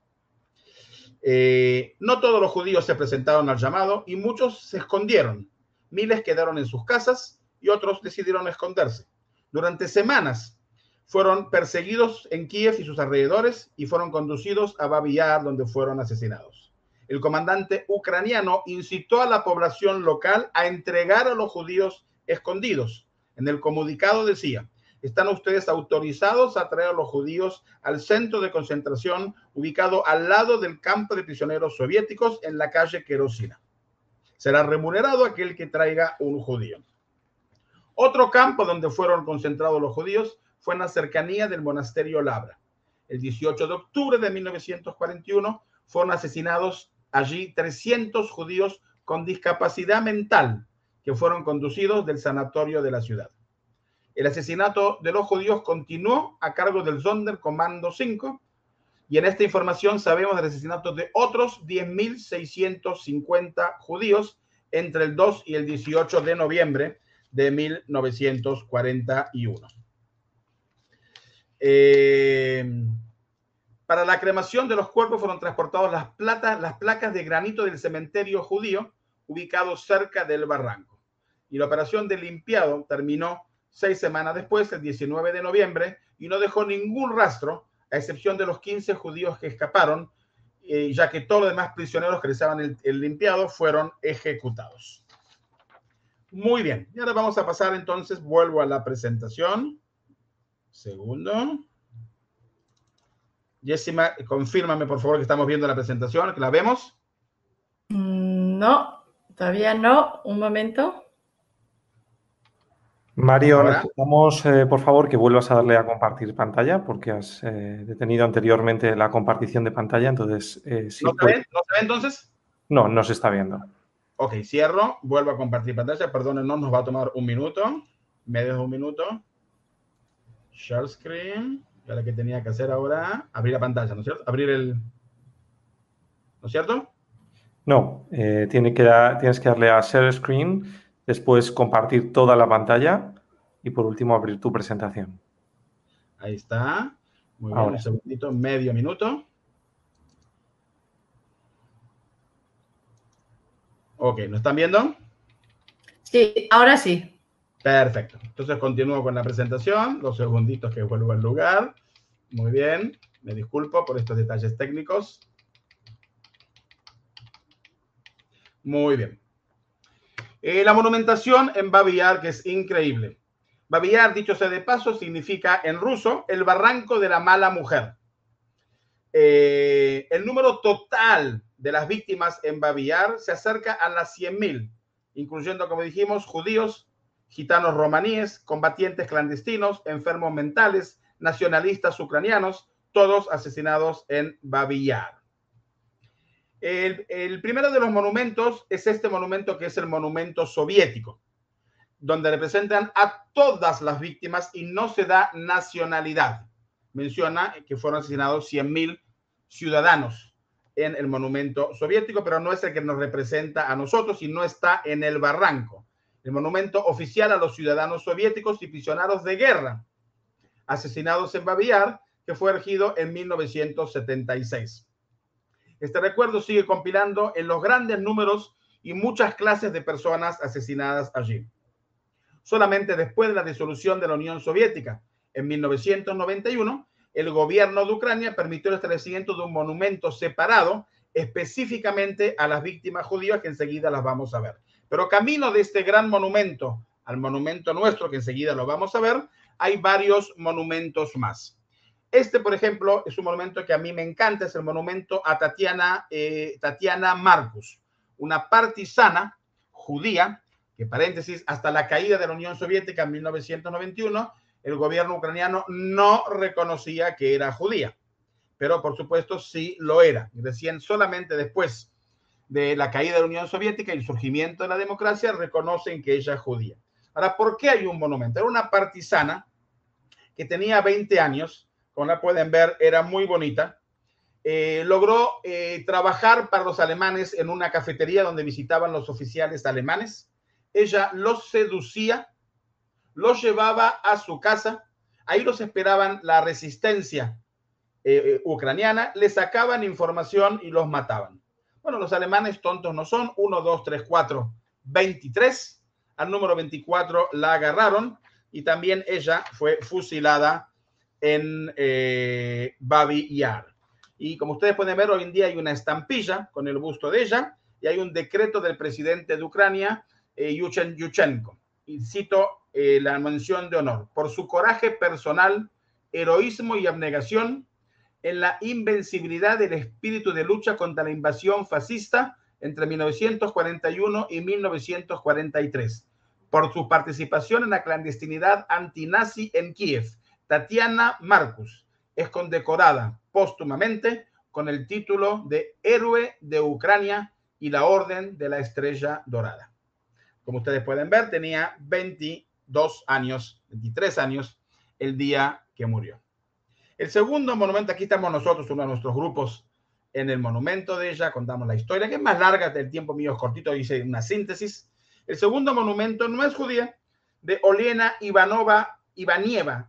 Eh, no todos los judíos se presentaron al llamado y muchos se escondieron. Miles quedaron en sus casas y otros decidieron esconderse. Durante semanas fueron perseguidos en Kiev y sus alrededores y fueron conducidos a Babi Yar, donde fueron asesinados. El comandante ucraniano incitó a la población local a entregar a los judíos escondidos. En el comunicado decía: están ustedes autorizados a traer a los judíos al centro de concentración ubicado al lado del campo de prisioneros soviéticos en la calle Kerosina. Será remunerado aquel que traiga un judío. Otro campo donde fueron concentrados los judíos fue en la cercanía del monasterio Labra. El dieciocho de octubre de mil novecientos cuarenta y uno fueron asesinados allí trescientos judíos con discapacidad mental que fueron conducidos del sanatorio de la ciudad. El asesinato de los judíos continuó a cargo del Sonderkommando cinco y en esta información sabemos del asesinato de otros diez mil seiscientos cincuenta judíos entre el dos y el dieciocho de noviembre de mil novecientos cuarenta y uno. Eh, para la cremación de los cuerpos fueron transportados las, plata, las placas de granito del cementerio judío ubicado cerca del barranco. y la operación de limpiado terminó seis semanas después, el diecinueve de noviembre, y no dejó ningún rastro, a excepción de los quince judíos que escaparon, eh, ya que todos los demás prisioneros que realizaban el, el limpiado fueron ejecutados. Muy bien, y ahora vamos a pasar entonces, vuelvo a la presentación. Segundo. Jessima, confírmame por favor que estamos viendo la presentación, que la vemos. No, todavía no. Un momento. Mario, Ahora. necesitamos, eh, por favor, que vuelvas a darle a compartir pantalla porque has eh, detenido anteriormente la compartición de pantalla, entonces... Eh, si ¿No se puede... ve? ¿No se ve entonces? No, no se está viendo. Ok, cierro, vuelvo a compartir pantalla, perdónenos, nos va a tomar un minuto, medio de un minuto. Share screen, ya lo que tenía que hacer ahora, abrir la pantalla, ¿no es cierto? Abrir el... ¿No es cierto? No, eh, tiene que dar, tienes que darle a Share Screen, después compartir toda la pantalla y por último abrir tu presentación. Ahí está. Muy bien, Ahora un sí. segundito, medio minuto. Ok, ¿lo están viendo? Sí, ahora sí. Perfecto. Entonces continúo con la presentación. Dos segunditos que vuelvo al lugar. Muy bien. Me disculpo por estos detalles técnicos. Muy bien. Eh, la monumentación en Babi Yar, que es increíble. Babi Yar, dicho sea de paso, significa en ruso el barranco de la mala mujer. Eh, el número total de las víctimas en Babi Yar se acerca a las cien mil, incluyendo, como dijimos, judíos, gitanos romaníes, combatientes clandestinos, enfermos mentales, nacionalistas ucranianos, todos asesinados en Babi Yar. El, el primero de los monumentos es este monumento que es el monumento soviético, donde representan a todas las víctimas y no se da nacionalidad. Menciona que fueron asesinados cien mil ciudadanos en el monumento soviético, pero no es el que nos representa a nosotros y no está en el barranco. El monumento oficial a los ciudadanos soviéticos y prisioneros de guerra asesinados en Babi Yar, que fue erigido en mil novecientos setenta y seis. Este recuerdo sigue compilando en los grandes números y muchas clases de personas asesinadas allí. Solamente después de la disolución de la Unión Soviética en mil novecientos noventa y uno, el gobierno de Ucrania permitió el establecimiento de un monumento separado específicamente a las víctimas judías, que enseguida las vamos a ver. Pero camino de este gran monumento al monumento nuestro, que enseguida lo vamos a ver, hay varios monumentos más. Este, por ejemplo, es un monumento que a mí me encanta, es el monumento a Tatiana, eh, Tatiana Marcus, una partisana judía, que paréntesis, hasta la caída de la Unión Soviética en mil novecientos noventa y uno, el gobierno ucraniano no reconocía que era judía, pero por supuesto sí lo era. Recién solamente después de la caída de la Unión Soviética y el surgimiento de la democracia reconocen que ella es judía. Ahora, ¿por qué hay un monumento? Era una partisana que tenía veinte años, como la pueden ver, era muy bonita. Eh, logró eh, trabajar para los alemanes en una cafetería donde visitaban los oficiales alemanes. Ella los seducía, los llevaba a su casa. Ahí los esperaban la resistencia eh, ucraniana, les sacaban información y los mataban. Bueno, los alemanes tontos no son. uno, dos, tres, cuatro, veintitrés. Al número veinticuatro la agarraron y también ella fue fusilada en eh, Babi Yar. Y como ustedes pueden ver, hoy en día hay una estampilla con el busto de ella y hay un decreto del presidente de Ucrania, eh, Yuchen Yushchenko. Y cito eh, la mención de honor: por su coraje personal, heroísmo y abnegación en la invencibilidad del espíritu de lucha contra la invasión fascista entre mil novecientos cuarenta y uno y mil novecientos cuarenta y tres. Por su participación en la clandestinidad antinazi en Kiev, Tatiana Marcus es condecorada póstumamente con el título de Héroe de Ucrania y la Orden de la Estrella Dorada. Como ustedes pueden ver, tenía veintidós años, veintitrés años el día que murió. El segundo monumento, aquí estamos nosotros, uno de nuestros grupos en el monumento de ella, contamos la historia, que es más larga, el tiempo mío es cortito, hice una síntesis. El segundo monumento no es judía, de Olena Ivanova Ivanieva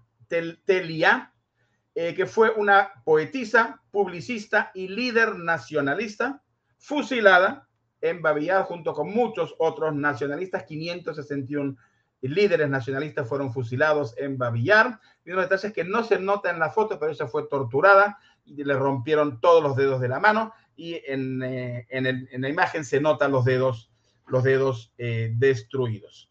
Telia, eh, que fue una poetisa, publicista y líder nacionalista, fusilada en Babi Yar junto con muchos otros nacionalistas. quinientos sesenta y uno líderes nacionalistas fueron fusilados en Babi Yar. Y uno de los detalles que no se nota en la foto, pero ella fue torturada y le rompieron todos los dedos de la mano. Y en, eh, en, el, en la imagen se notan los dedos, los dedos eh, destruidos.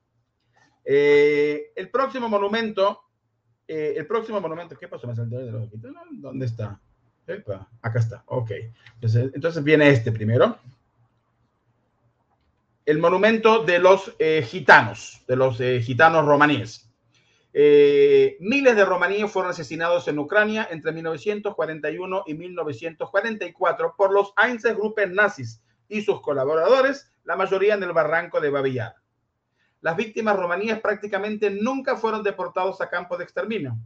Eh, el próximo monumento, eh, el próximo monumento, ¿qué pasó? ¿Me salté de los... ¿Dónde está? Epa, acá está, ok. Entonces, entonces viene este primero. El monumento de los eh, gitanos, de los eh, gitanos romaníes. Eh, miles de romaníes fueron asesinados en Ucrania entre mil novecientos cuarenta y uno y mil novecientos cuarenta y cuatro por los Einsatzgruppen nazis y sus colaboradores, la mayoría en el barranco de Babi Yar. Las víctimas romaníes prácticamente nunca fueron deportados a campos de exterminio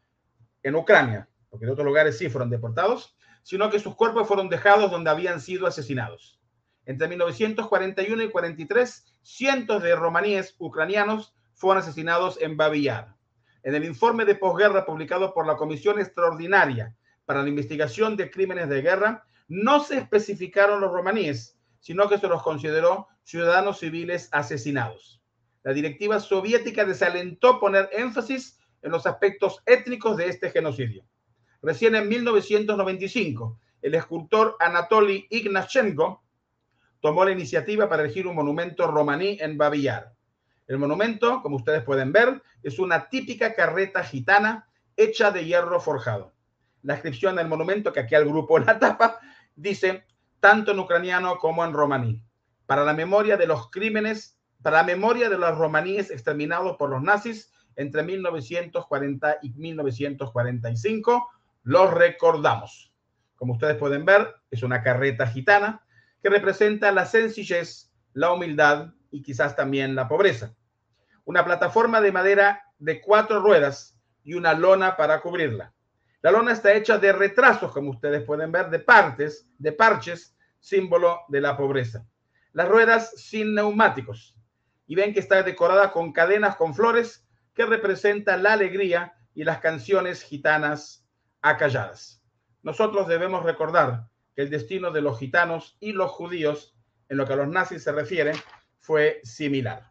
en Ucrania, porque en otros lugares sí fueron deportados, sino que sus cuerpos fueron dejados donde habían sido asesinados. Entre mil novecientos cuarenta y uno y cuarenta y tres, cientos de romaníes ucranianos fueron asesinados en Babi Yar. En el informe de posguerra publicado por la Comisión Extraordinaria para la Investigación de Crímenes de Guerra, no se especificaron los romaníes, sino que se los consideró ciudadanos civiles asesinados. La directiva soviética desalentó poner énfasis en los aspectos étnicos de este genocidio. Recién en mil novecientos noventa y cinco, el escultor Anatoly Ignatchenko tomó la iniciativa para erigir un monumento romaní en Babi Yar. El monumento, como ustedes pueden ver, es una típica carreta gitana hecha de hierro forjado. La inscripción del monumento, que aquí al grupo la tapa, dice, tanto en ucraniano como en romaní, para la memoria de los crímenes, para la memoria de los romaníes exterminados por los nazis entre mil novecientos cuarenta y mil novecientos cuarenta y cinco, los recordamos. Como ustedes pueden ver, es una carreta gitana que representa la sencillez, la humildad y quizás también la pobreza. Una plataforma de madera de cuatro ruedas y una lona para cubrirla. La lona está hecha de retrasos, como ustedes pueden ver, de partes, de parches, símbolo de la pobreza. Las ruedas sin neumáticos. Y ven que está decorada con cadenas con flores que representan la alegría y las canciones gitanas acalladas. Nosotros debemos recordar que el destino de los gitanos y los judíos, en lo que a los nazis se refiere, fue similar.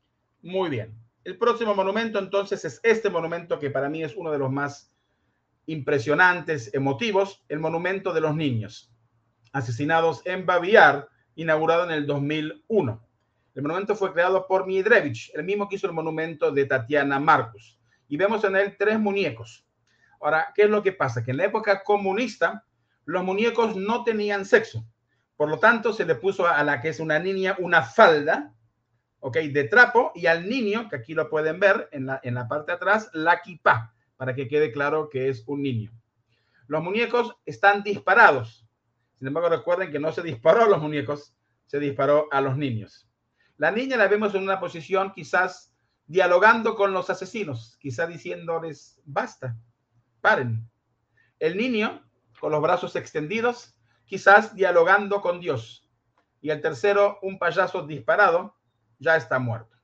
Muy bien. El próximo monumento, entonces, es este monumento que para mí es uno de los más impresionantes, emotivos, el monumento de los niños, asesinados en Babi Yar, inaugurado en el dos mil uno. El monumento fue creado por Miedrevich, el mismo que hizo el monumento de Tatiana Marcus. Y vemos en él tres muñecos. Ahora, ¿qué es lo que pasa? Que en la época comunista, los muñecos no tenían sexo. Por lo tanto, se le puso a la que es una niña una falda, ¿ok?, de trapo, y al niño, que aquí lo pueden ver en la, en la parte de atrás, la kipá, para que quede claro que es un niño. Los muñecos están disparados. Sin embargo, recuerden que no se disparó a los muñecos, se disparó a los niños. La niña la vemos en una posición quizás dialogando con los asesinos, quizás diciéndoles, basta, paren. El niño, con los brazos extendidos, quizás dialogando con Dios. Y el tercero, un payaso disparado, ya está muerto.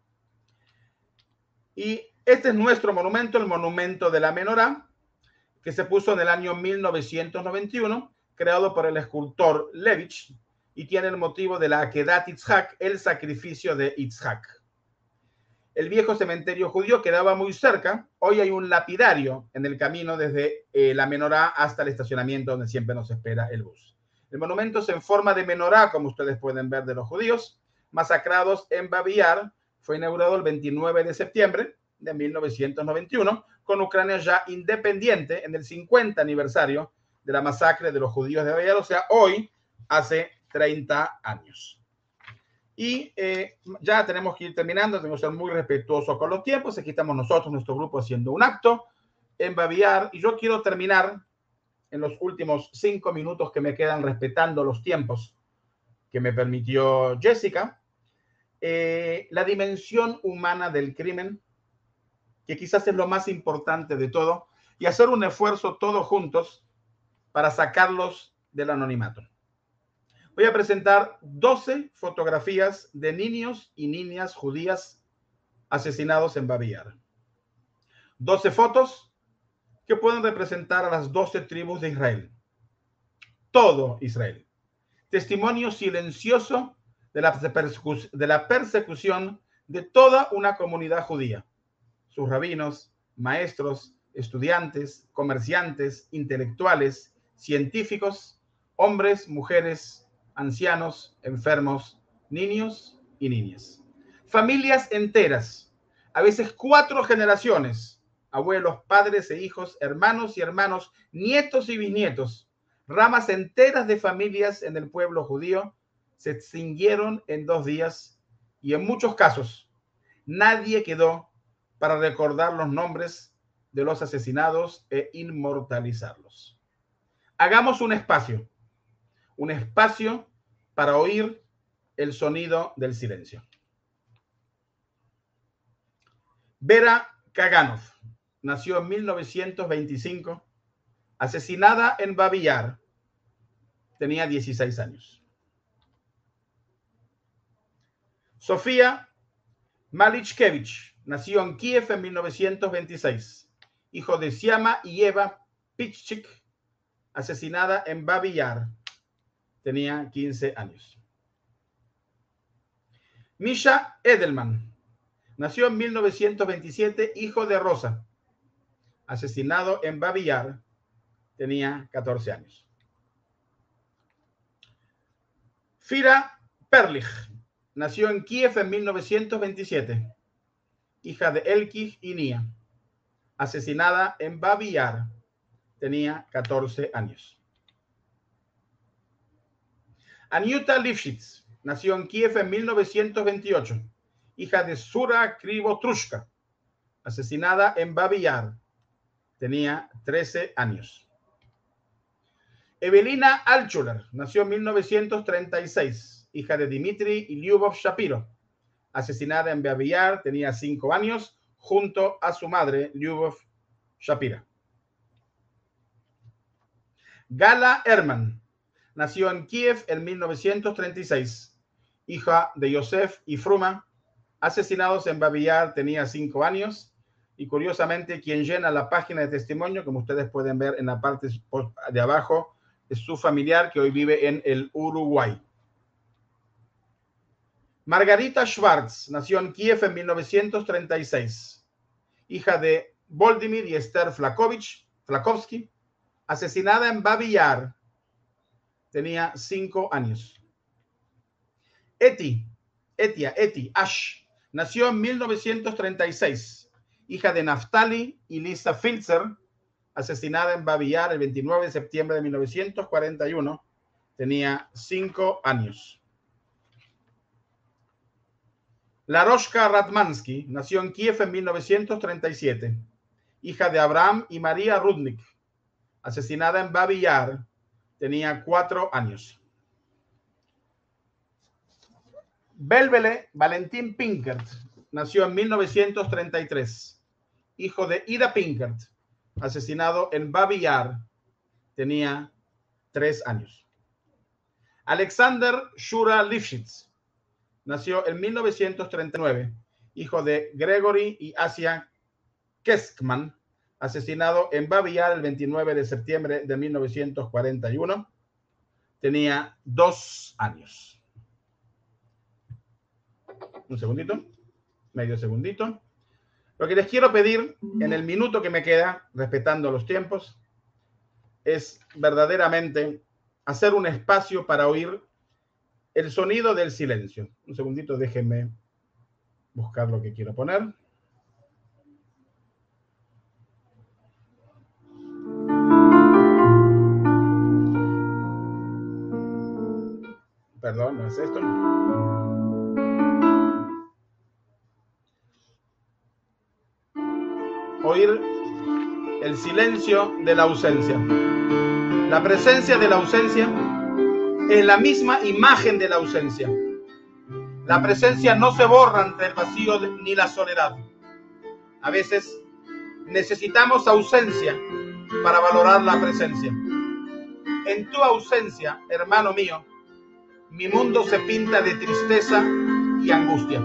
Y este es nuestro monumento, el monumento de la menorá, que se puso en el año mil novecientos noventa y uno, creado por el escultor Levitch, y tiene el motivo de la Akedat Yitzhak, el sacrificio de Yitzhak. El viejo cementerio judío quedaba muy cerca. Hoy hay un lapidario en el camino desde eh, la menorá hasta el estacionamiento donde siempre nos espera el bus. El monumento es en forma de menorá, como ustedes pueden ver, de los judíos masacrados en Babi Yar. Fue inaugurado el veintinueve de septiembre de mil novecientos noventa y uno, con Ucrania ya independiente en el cincuenta aniversario de la masacre de los judíos de Babi Yar, o sea, hoy hace treinta años. Y eh, ya tenemos que ir terminando, tenemos que ser muy respetuosos con los tiempos. Aquí estamos nosotros, nuestro grupo, haciendo un acto en Babi Yar, y yo quiero terminar en los últimos cinco minutos que me quedan, respetando los tiempos que me permitió Jessica, eh, la dimensión humana del crimen, que quizás es lo más importante de todo, y hacer un esfuerzo todos juntos para sacarlos del anonimato. Voy a presentar doce fotografías de niños y niñas judías asesinados en Babi Yar. doce fotos que pueden representar a las doce tribus de Israel. Todo Israel. testimonio silencioso de la, persecu de la persecución de toda una comunidad judía. Sus rabinos, maestros, estudiantes, comerciantes, intelectuales, científicos, hombres, mujeres, ancianos, enfermos, niños y niñas. Familias enteras, a veces cuatro generaciones, abuelos, padres e hijos, hermanos y hermanos, nietos y bisnietos, ramas enteras de familias en el pueblo judío se extinguieron en dos días y en muchos casos nadie quedó para recordar los nombres de los asesinados e inmortalizarlos. Hagamos un espacio, un espacio para oír el sonido del silencio. Vera Kaganov nació en mil novecientos veinticinco, asesinada en Babi Yar, tenía dieciséis años. Sofía Malichkevich nació en Kiev en mil novecientos veintiséis, hijo de Siama y Eva Pichik, asesinada en Babi Yar, tenía quince años. Misha Edelman nació en mil novecientos veintisiete, hijo de Rosa, asesinado en Babi Yar, tenía catorce años. Fira Perlich nació en Kiev en mil novecientos veintisiete, hija de Elkij y Nia, asesinada en Babi Yar, tenía catorce años. Aniuta Lifshitz nació en Kiev en mil novecientos veintiocho, hija de Sura Krivotrushka, asesinada en Babi Yar, tenía trece años. Evelina Altschuler nació en mil novecientos treinta y seis, hija de Dmitry y Lyubov Shapiro, asesinada en Babi Yar, tenía cinco años, junto a su madre, Lyubov Shapira. Gala Herman nació en Kiev en mil novecientos treinta y seis, hija de Yosef y Fruma, asesinados en Babi Yar, tenía cinco años, y curiosamente quien llena la página de testimonio, como ustedes pueden ver en la parte de abajo, es su familiar que hoy vive en el Uruguay. Margarita Schwartz nació en Kiev en mil novecientos treinta y seis, hija de Voldemir y Esther Flakovich, Flakovsky, asesinada en Babi Yar, tenía cinco años. Eti, Etia, Eti Ash, nació en mil novecientos treinta y seis, hija de Naftali y Lisa Filzer, asesinada en Babi Yar el veintinueve de septiembre de mil novecientos cuarenta y uno, tenía cinco años. Laroshka Ratmansky nació en Kiev en mil novecientos treinta y siete, hija de Abraham y María Rudnik, asesinada en Babi Yar, tenía cuatro años. Belbele Valentín Pinkert nació en mil novecientos treinta y tres, hijo de Ida Pinkert, asesinado en Babi Yar, tenía tres años. Alexander Shura Lifshitz nació en mil novecientos treinta y nueve, hijo de Gregory y Asia Keskman, asesinado en Babi Yar el veintinueve de septiembre de mil novecientos cuarenta y uno, tenía dos años. Un segundito, medio segundito. Lo que les quiero pedir en el minuto que me queda, respetando los tiempos, es verdaderamente hacer un espacio para oír el sonido del silencio. Un segundito, déjenme buscar lo que quiero poner. Perdón, no es esto. Oír el silencio de la ausencia. La presencia de la ausencia es la misma imagen de la ausencia. La presencia no se borra entre el vacío ni la soledad. A veces necesitamos ausencia para valorar la presencia. En tu ausencia, hermano mío, mi mundo se pinta de tristeza y angustia.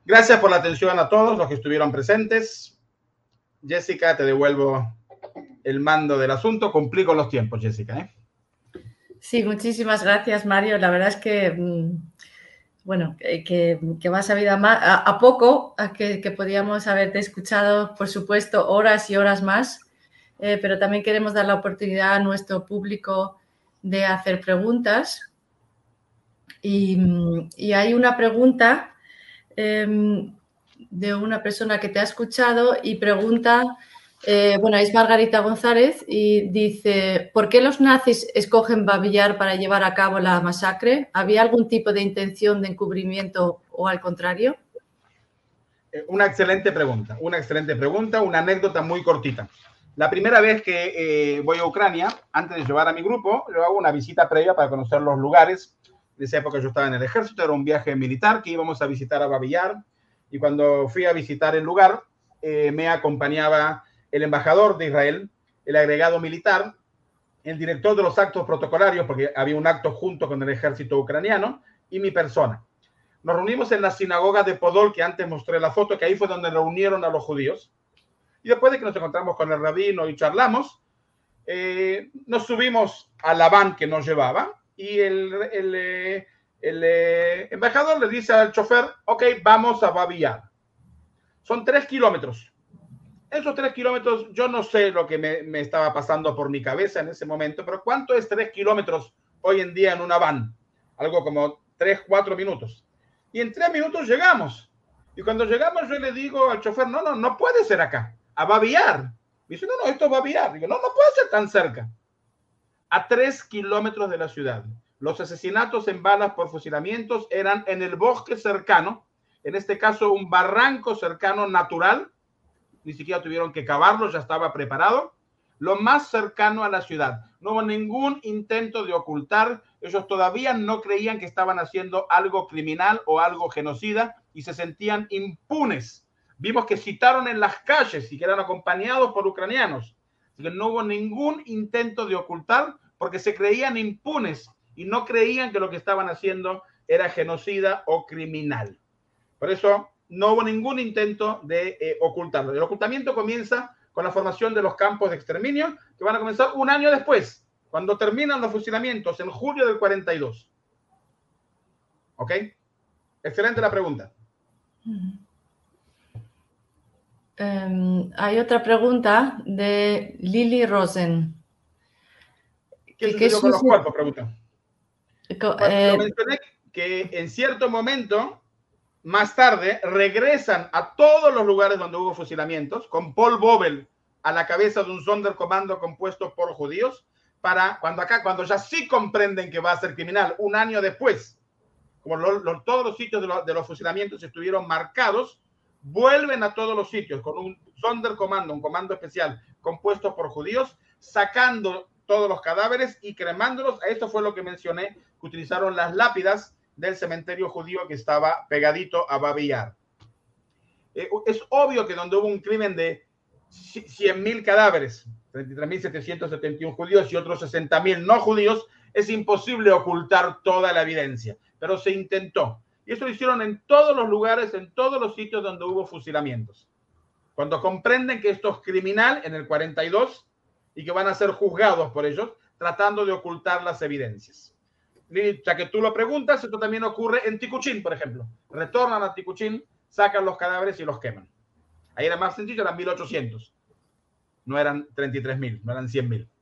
Gracias por la atención a todos los que estuvieron presentes. Jessica, te devuelvo el mando del asunto. Cumplí con los tiempos, Jessica, ¿eh? Sí, muchísimas gracias, Mario. La verdad es que, bueno, que, que vas a, vida a, a poco, a que, que podíamos haberte escuchado, por supuesto, horas y horas más, eh, pero también queremos dar la oportunidad a nuestro público de hacer preguntas. Y, y hay una pregunta eh, de una persona que te ha escuchado y pregunta... Eh, bueno, es Margarita González y dice, ¿por qué los nazis escogen Babi Yar para llevar a cabo la masacre? ¿Había algún tipo de intención de encubrimiento o al contrario? Una excelente pregunta, una excelente pregunta, una anécdota muy cortita. La primera vez que eh, voy a Ucrania, antes de llevar a mi grupo, yo hago una visita previa para conocer los lugares. En esa época yo estaba en el ejército, era un viaje militar que íbamos a visitar a Babi Yar, y cuando fui a visitar el lugar, eh, me acompañaba el embajador de Israel, el agregado militar, el director de los actos protocolarios, porque había un acto junto con el ejército ucraniano, y mi persona. Nos reunimos en la sinagoga de Podol, que antes mostré la foto, que ahí fue donde reunieron a los judíos. Y después de que nos encontramos con el rabino y charlamos, eh, nos subimos a la van que nos llevaba, y el, el, el, el eh, embajador le dice al chofer, ok, vamos a Babi Yar. Son tres kilómetros. Esos tres kilómetros, yo no sé lo que me, me estaba pasando por mi cabeza en ese momento, pero ¿cuánto es tres kilómetros hoy en día en una van? Algo como tres, cuatro minutos. Y en tres minutos llegamos. Y cuando llegamos yo le digo al chofer, no, no, no puede ser acá, a Babi Yar. Me dice, no, no, esto es Babi Yar. Digo, no, no puede ser tan cerca. A tres kilómetros de la ciudad. Los asesinatos en balas por fusilamientos eran en el bosque cercano, en este caso un barranco cercano natural. Ni siquiera tuvieron que cavarlo, ya estaba preparado, lo más cercano a la ciudad. No hubo ningún intento de ocultar, ellos todavía no creían que estaban haciendo algo criminal o algo genocida y se sentían impunes. Vimos que citaron en las calles y que eran acompañados por ucranianos. Así que no hubo ningún intento de ocultar porque se creían impunes y no creían que lo que estaban haciendo era genocida o criminal. Por eso no hubo ningún intento de eh, ocultarlo. El ocultamiento comienza con la formación de los campos de exterminio, que van a comenzar un año después, cuando terminan los fusilamientos en julio del cuarenta y dos. ¿Ok? Excelente la pregunta. Um, hay otra pregunta de Lily Rosen. ¿Qué sucedió con los cuerpos? Pregunta. Co eh... Lo mencioné que en cierto momento... Más tarde regresan a todos los lugares donde hubo fusilamientos con Paul Bobel a la cabeza de un Sonderkommando compuesto por judíos para cuando acá, cuando ya sí comprenden que va a ser criminal, un año después, como lo, lo, todos los sitios de, lo, de los fusilamientos estuvieron marcados, vuelven a todos los sitios con un Sonderkommando, un comando especial compuesto por judíos, sacando todos los cadáveres y cremándolos. Esto fue lo que mencioné, que utilizaron las lápidas del cementerio judío que estaba pegadito a Babi Yar. Eh, es obvio que donde hubo un crimen de cien mil cadáveres, treinta y tres mil setecientos setenta y uno judíos y otros sesenta mil no judíos, es imposible ocultar toda la evidencia, pero se intentó. Y eso lo hicieron en todos los lugares, en todos los sitios donde hubo fusilamientos. Cuando comprenden que esto es criminal en el cuarenta y dos y que van a ser juzgados por ellos, tratando de ocultar las evidencias. Ya que tú lo preguntas, esto también ocurre en Ticuchín, por ejemplo. Retornan a Ticuchín, sacan los cadáveres y los queman. Ahí era más sencillo, eran mil ochocientos. No eran treinta y tres mil, no eran cien mil.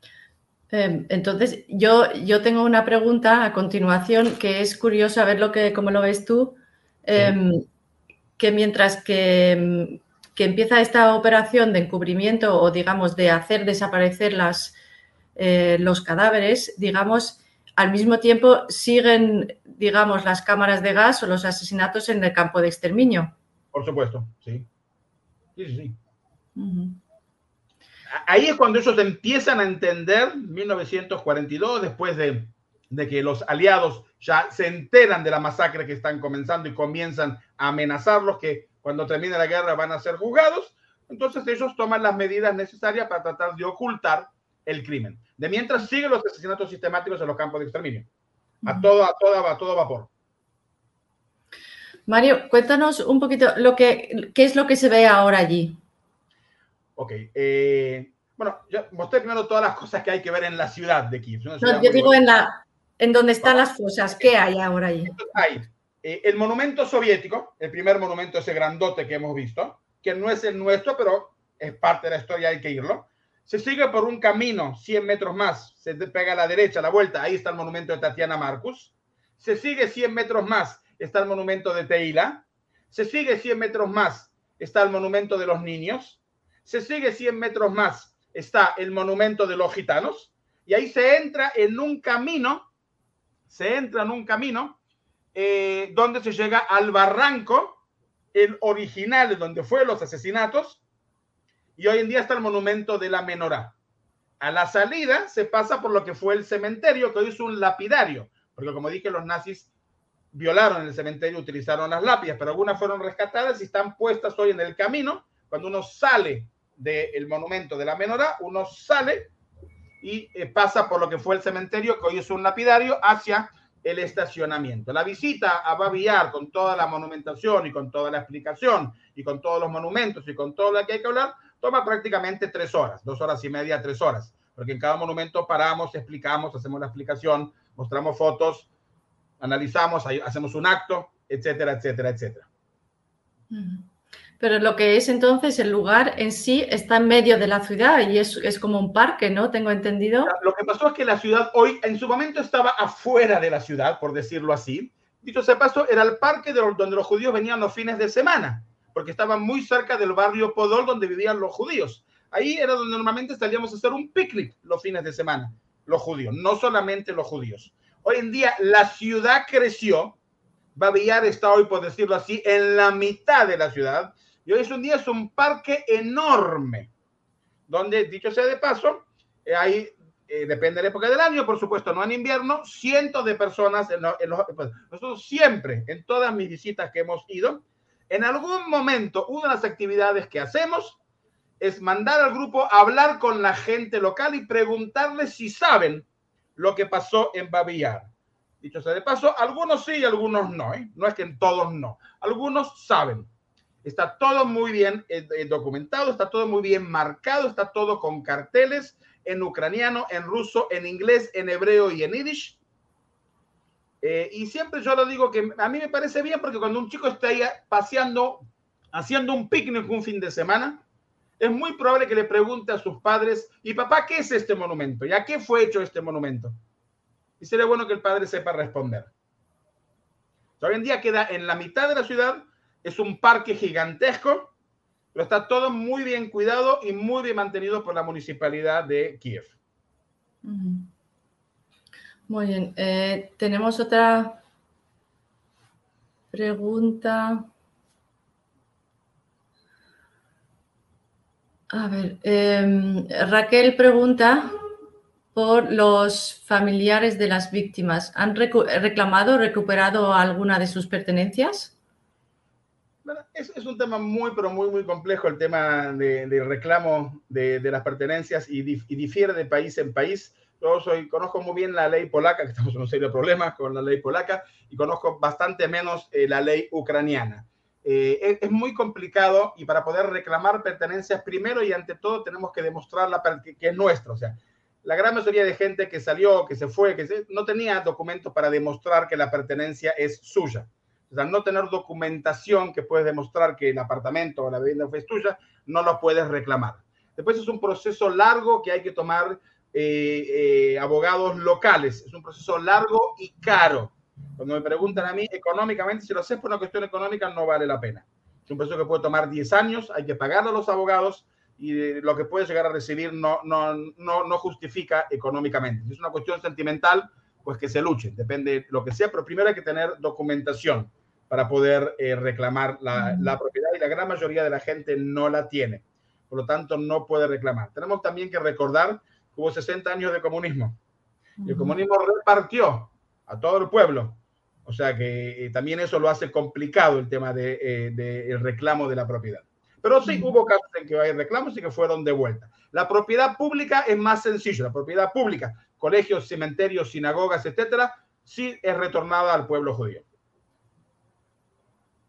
Eh, entonces, yo, yo tengo una pregunta a continuación que es curioso a ver lo que, cómo lo ves tú. Eh, sí. Que mientras que, que empieza esta operación de encubrimiento o, digamos, de hacer desaparecer las, eh, los cadáveres, digamos... Al mismo tiempo siguen, digamos, las cámaras de gas o los asesinatos en el campo de exterminio. Por supuesto, sí. Sí, sí, sí. Uh-huh. Ahí es cuando ellos empiezan a entender, mil novecientos cuarenta y dos, después de, de que los aliados ya se enteran de la masacre que están comenzando y comienzan a amenazarlos que cuando termine la guerra van a ser juzgados. Entonces ellos toman las medidas necesarias para tratar de ocultar el crimen. De mientras siguen los asesinatos sistemáticos en los campos de exterminio. A todo, a todo, a todo vapor. Mario, cuéntanos un poquito lo que, qué es lo que se ve ahora allí. Ok. Eh, bueno, yo mostré primero todas las cosas que hay que ver en la ciudad de Kiev. Una ciudad No, yo muy digo en, bonita. la, en donde están Vamos. las fosas. ¿Qué hay ahora allí? Entonces, hay eh, el monumento soviético, el primer monumento ese grandote que hemos visto, que no es el nuestro, pero es parte de la historia, hay que irlo. Se sigue por un camino, cien metros más, se pega a la derecha, a la vuelta, ahí está el monumento de Tatiana Marcus. Se sigue cien metros más, está el monumento de Teila. Se sigue cien metros más, está el monumento de los niños. Se sigue cien metros más, está el monumento de los gitanos. Y ahí se entra en un camino, se entra en un camino eh, donde se llega al barranco, el original, donde fue los asesinatos, y hoy en día está el monumento de la menorá. A la salida se pasa por lo que fue el cementerio, que hoy es un lapidario, porque como dije, los nazis violaron el cementerio, utilizaron las lápidas, pero algunas fueron rescatadas y están puestas hoy en el camino. Cuando uno sale del monumento de la menorá, uno sale y eh, pasa por lo que fue el cementerio, que hoy es un lapidario, hacia el estacionamiento. La visita a Babi Yar, con toda la monumentación y con toda la explicación y con todos los monumentos y con todo lo que hay que hablar, toma prácticamente tres horas, dos horas y media, tres horas, porque en cada monumento paramos, explicamos, hacemos la explicación, mostramos fotos, analizamos, hacemos un acto, etcétera, etcétera, etcétera. Pero lo que es entonces el lugar en sí está en medio de la ciudad y es, es como un parque, ¿no? Tengo entendido. Lo que pasó es que la ciudad hoy, en su momento, estaba afuera de la ciudad, por decirlo así. Dicho sea paso, era el parque de los, donde los judíos venían los fines de semana, porque estaba muy cerca del barrio Podol donde vivían los judíos. Ahí era donde normalmente salíamos a hacer un picnic los fines de semana, los judíos, no solamente los judíos. Hoy en día la ciudad creció. Babi Yar está hoy, por decirlo así, en la mitad de la ciudad. Y hoy es un día, es un parque enorme, donde, dicho sea de paso, eh, hay, eh, depende de la época del año, por supuesto, no en invierno, cientos de personas, en, en los, pues, nosotros siempre, en todas mis visitas que hemos ido, en algún momento, una de las actividades que hacemos es mandar al grupo a hablar con la gente local y preguntarles si saben lo que pasó en Babi Yar. Dicho sea de paso, algunos sí y algunos no, ¿eh? No es que todos no, algunos saben. Está todo muy bien eh, documentado, está todo muy bien marcado, está todo con carteles en ucraniano, en ruso, en inglés, en hebreo y en yiddish. Eh, y siempre yo lo digo que a mí me parece bien porque cuando un chico está ahí paseando, haciendo un picnic un fin de semana, es muy probable que le pregunte a sus padres, y papá, ¿qué es este monumento? ¿Y a qué fue hecho este monumento? Y sería bueno que el padre sepa responder. Hoy en día queda en la mitad de la ciudad, es un parque gigantesco, pero está todo muy bien cuidado y muy bien mantenido por la municipalidad de Kiev. Muy bien. Eh, tenemos otra pregunta. A ver, eh, Raquel pregunta por los familiares de las víctimas. ¿Han recu- reclamado o recuperado alguna de sus pertenencias? Bueno, es, es un tema muy, pero muy, muy complejo el tema de, de reclamo de, de las pertenencias y, dif, y difiere de país en país. Yo soy, conozco muy bien la ley polaca, que estamos en un serio problema con la ley polaca, y conozco bastante menos eh, la ley ucraniana. Eh, es, es muy complicado y para poder reclamar pertenencias, primero y ante todo tenemos que demostrar la, que, que es nuestra. O sea, la gran mayoría de gente que salió, que se fue, que se, no tenía documentos para demostrar que la pertenencia es suya. O sea, no tener documentación que puedes demostrar que el apartamento o la vivienda fue tuya, no lo puedes reclamar. Después es un proceso largo que hay que tomar eh, eh, abogados locales. Es un proceso largo y caro. Cuando me preguntan a mí económicamente, si lo haces por una cuestión económica, no vale la pena. Es un proceso que puede tomar diez años, hay que pagarle a los abogados y lo que puedes llegar a recibir no, no, no, no justifica económicamente. Si es una cuestión sentimental, pues que se luche, depende de lo que sea, pero primero hay que tener documentación para poder eh, reclamar la, la propiedad y la gran mayoría de la gente no la tiene. Por lo tanto, no puede reclamar. Tenemos también que recordar que hubo sesenta años de comunismo. Y el comunismo repartió a todo el pueblo. O sea que eh, también eso lo hace complicado el tema del de, de, de reclamo de la propiedad. Pero sí hubo casos en que hay reclamos y que fueron de vuelta. La propiedad pública es más sencillo. La propiedad pública, colegios, cementerios, sinagogas, etcétera, sí es retornada al pueblo judío.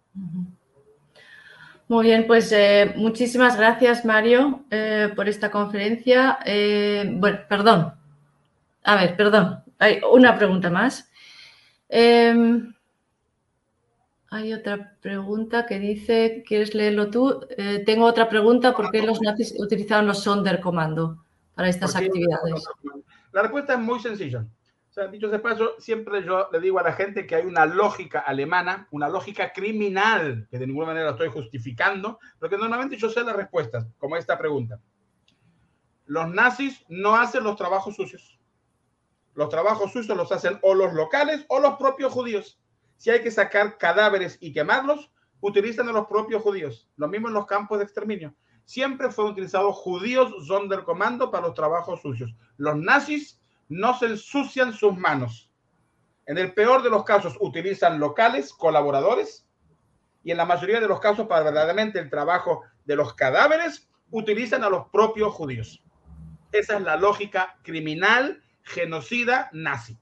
Muy bien, pues eh, muchísimas gracias, Mario, eh, por esta conferencia. Eh, bueno, perdón. A ver, perdón. Hay una pregunta más. Eh, hay otra pregunta que dice, ¿quieres leerlo tú? Eh, tengo otra pregunta, ¿por qué los nazis utilizaron los Sonderkommando para estas actividades? La respuesta es muy sencilla. O sea, dicho de paso, siempre yo le digo a la gente que hay una lógica alemana, una lógica criminal, que de ninguna manera la estoy justificando, pero que normalmente yo sé las respuestas, como esta pregunta. Los nazis no hacen los trabajos sucios. Los trabajos sucios los hacen o los locales o los propios judíos. Si hay que sacar cadáveres y quemarlos, utilizan a los propios judíos. Lo mismo en los campos de exterminio. Siempre fueron utilizados judíos Sonderkommando para los trabajos sucios. Los nazis no se ensucian sus manos. En el peor de los casos utilizan locales, colaboradores, y en la mayoría de los casos para verdaderamente el trabajo de los cadáveres utilizan a los propios judíos. Esa es la lógica criminal, genocida, nazi.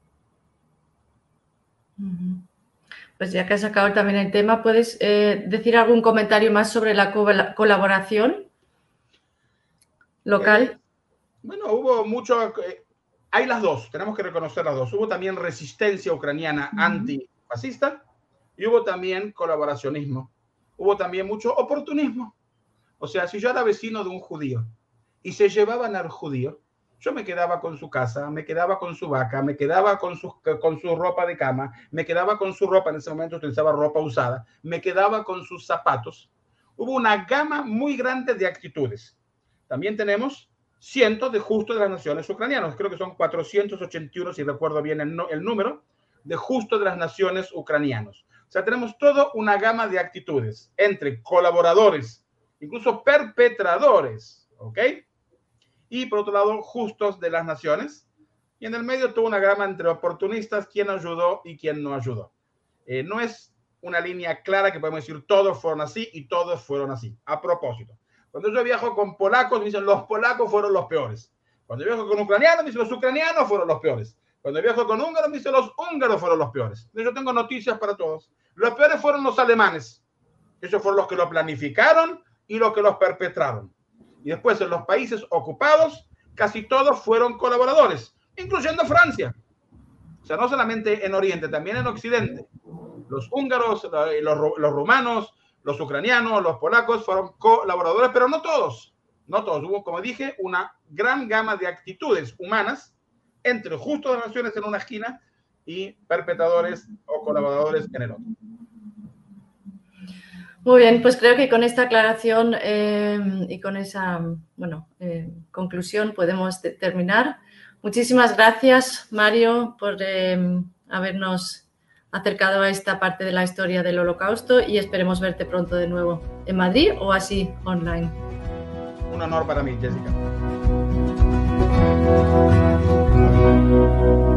Pues ya que has sacado también el tema, ¿puedes eh, decir algún comentario más sobre la co colaboración local? Eh, bueno, hubo mucho... Eh, hay las dos, tenemos que reconocer las dos. Hubo también resistencia ucraniana uh-huh. antifascista y hubo también colaboracionismo. Hubo también mucho oportunismo. O sea, si yo era vecino de un judío y se llevaban al judío, yo me quedaba con su casa, me quedaba con su vaca, me quedaba con su, con su ropa de cama, me quedaba con su ropa, en ese momento utilizaba ropa usada, me quedaba con sus zapatos. Hubo una gama muy grande de actitudes. También tenemos cientos de justos de las naciones ucranianos, creo que son cuatrocientos ochenta y uno, si recuerdo bien el, el número, de justos de las naciones ucranianos. O sea, tenemos toda una gama de actitudes entre colaboradores, incluso perpetradores, ¿ok? Y por otro lado, justos de las naciones. Y en el medio toda una gama entre oportunistas, quién ayudó y quién no ayudó. Eh, no es una línea clara que podemos decir todos fueron así y todos fueron así. A propósito, cuando yo viajo con polacos, me dicen los polacos fueron los peores. Cuando viajo con ucranianos, me dicen los ucranianos fueron los peores. Cuando viajo con húngaros, me dicen los húngaros fueron los peores. Yo tengo noticias para todos. Los peores fueron los alemanes. Ellos fueron los que lo planificaron y los que los perpetraron. Y después en los países ocupados, casi todos fueron colaboradores, incluyendo Francia. O sea, no solamente en Oriente, también en Occidente. Los húngaros, los, los rumanos, los ucranianos, los polacos fueron colaboradores, pero no todos. No todos. Hubo, como dije, una gran gama de actitudes humanas entre justos de las naciones en una esquina y perpetradores o colaboradores en el otro. Muy bien, pues creo que con esta aclaración eh, y con esa bueno, eh, conclusión podemos terminar. Muchísimas gracias, Mario, por eh, habernos acercado a esta parte de la historia del Holocausto y esperemos verte pronto de nuevo en Madrid o así online. Un honor para mí, Jessica.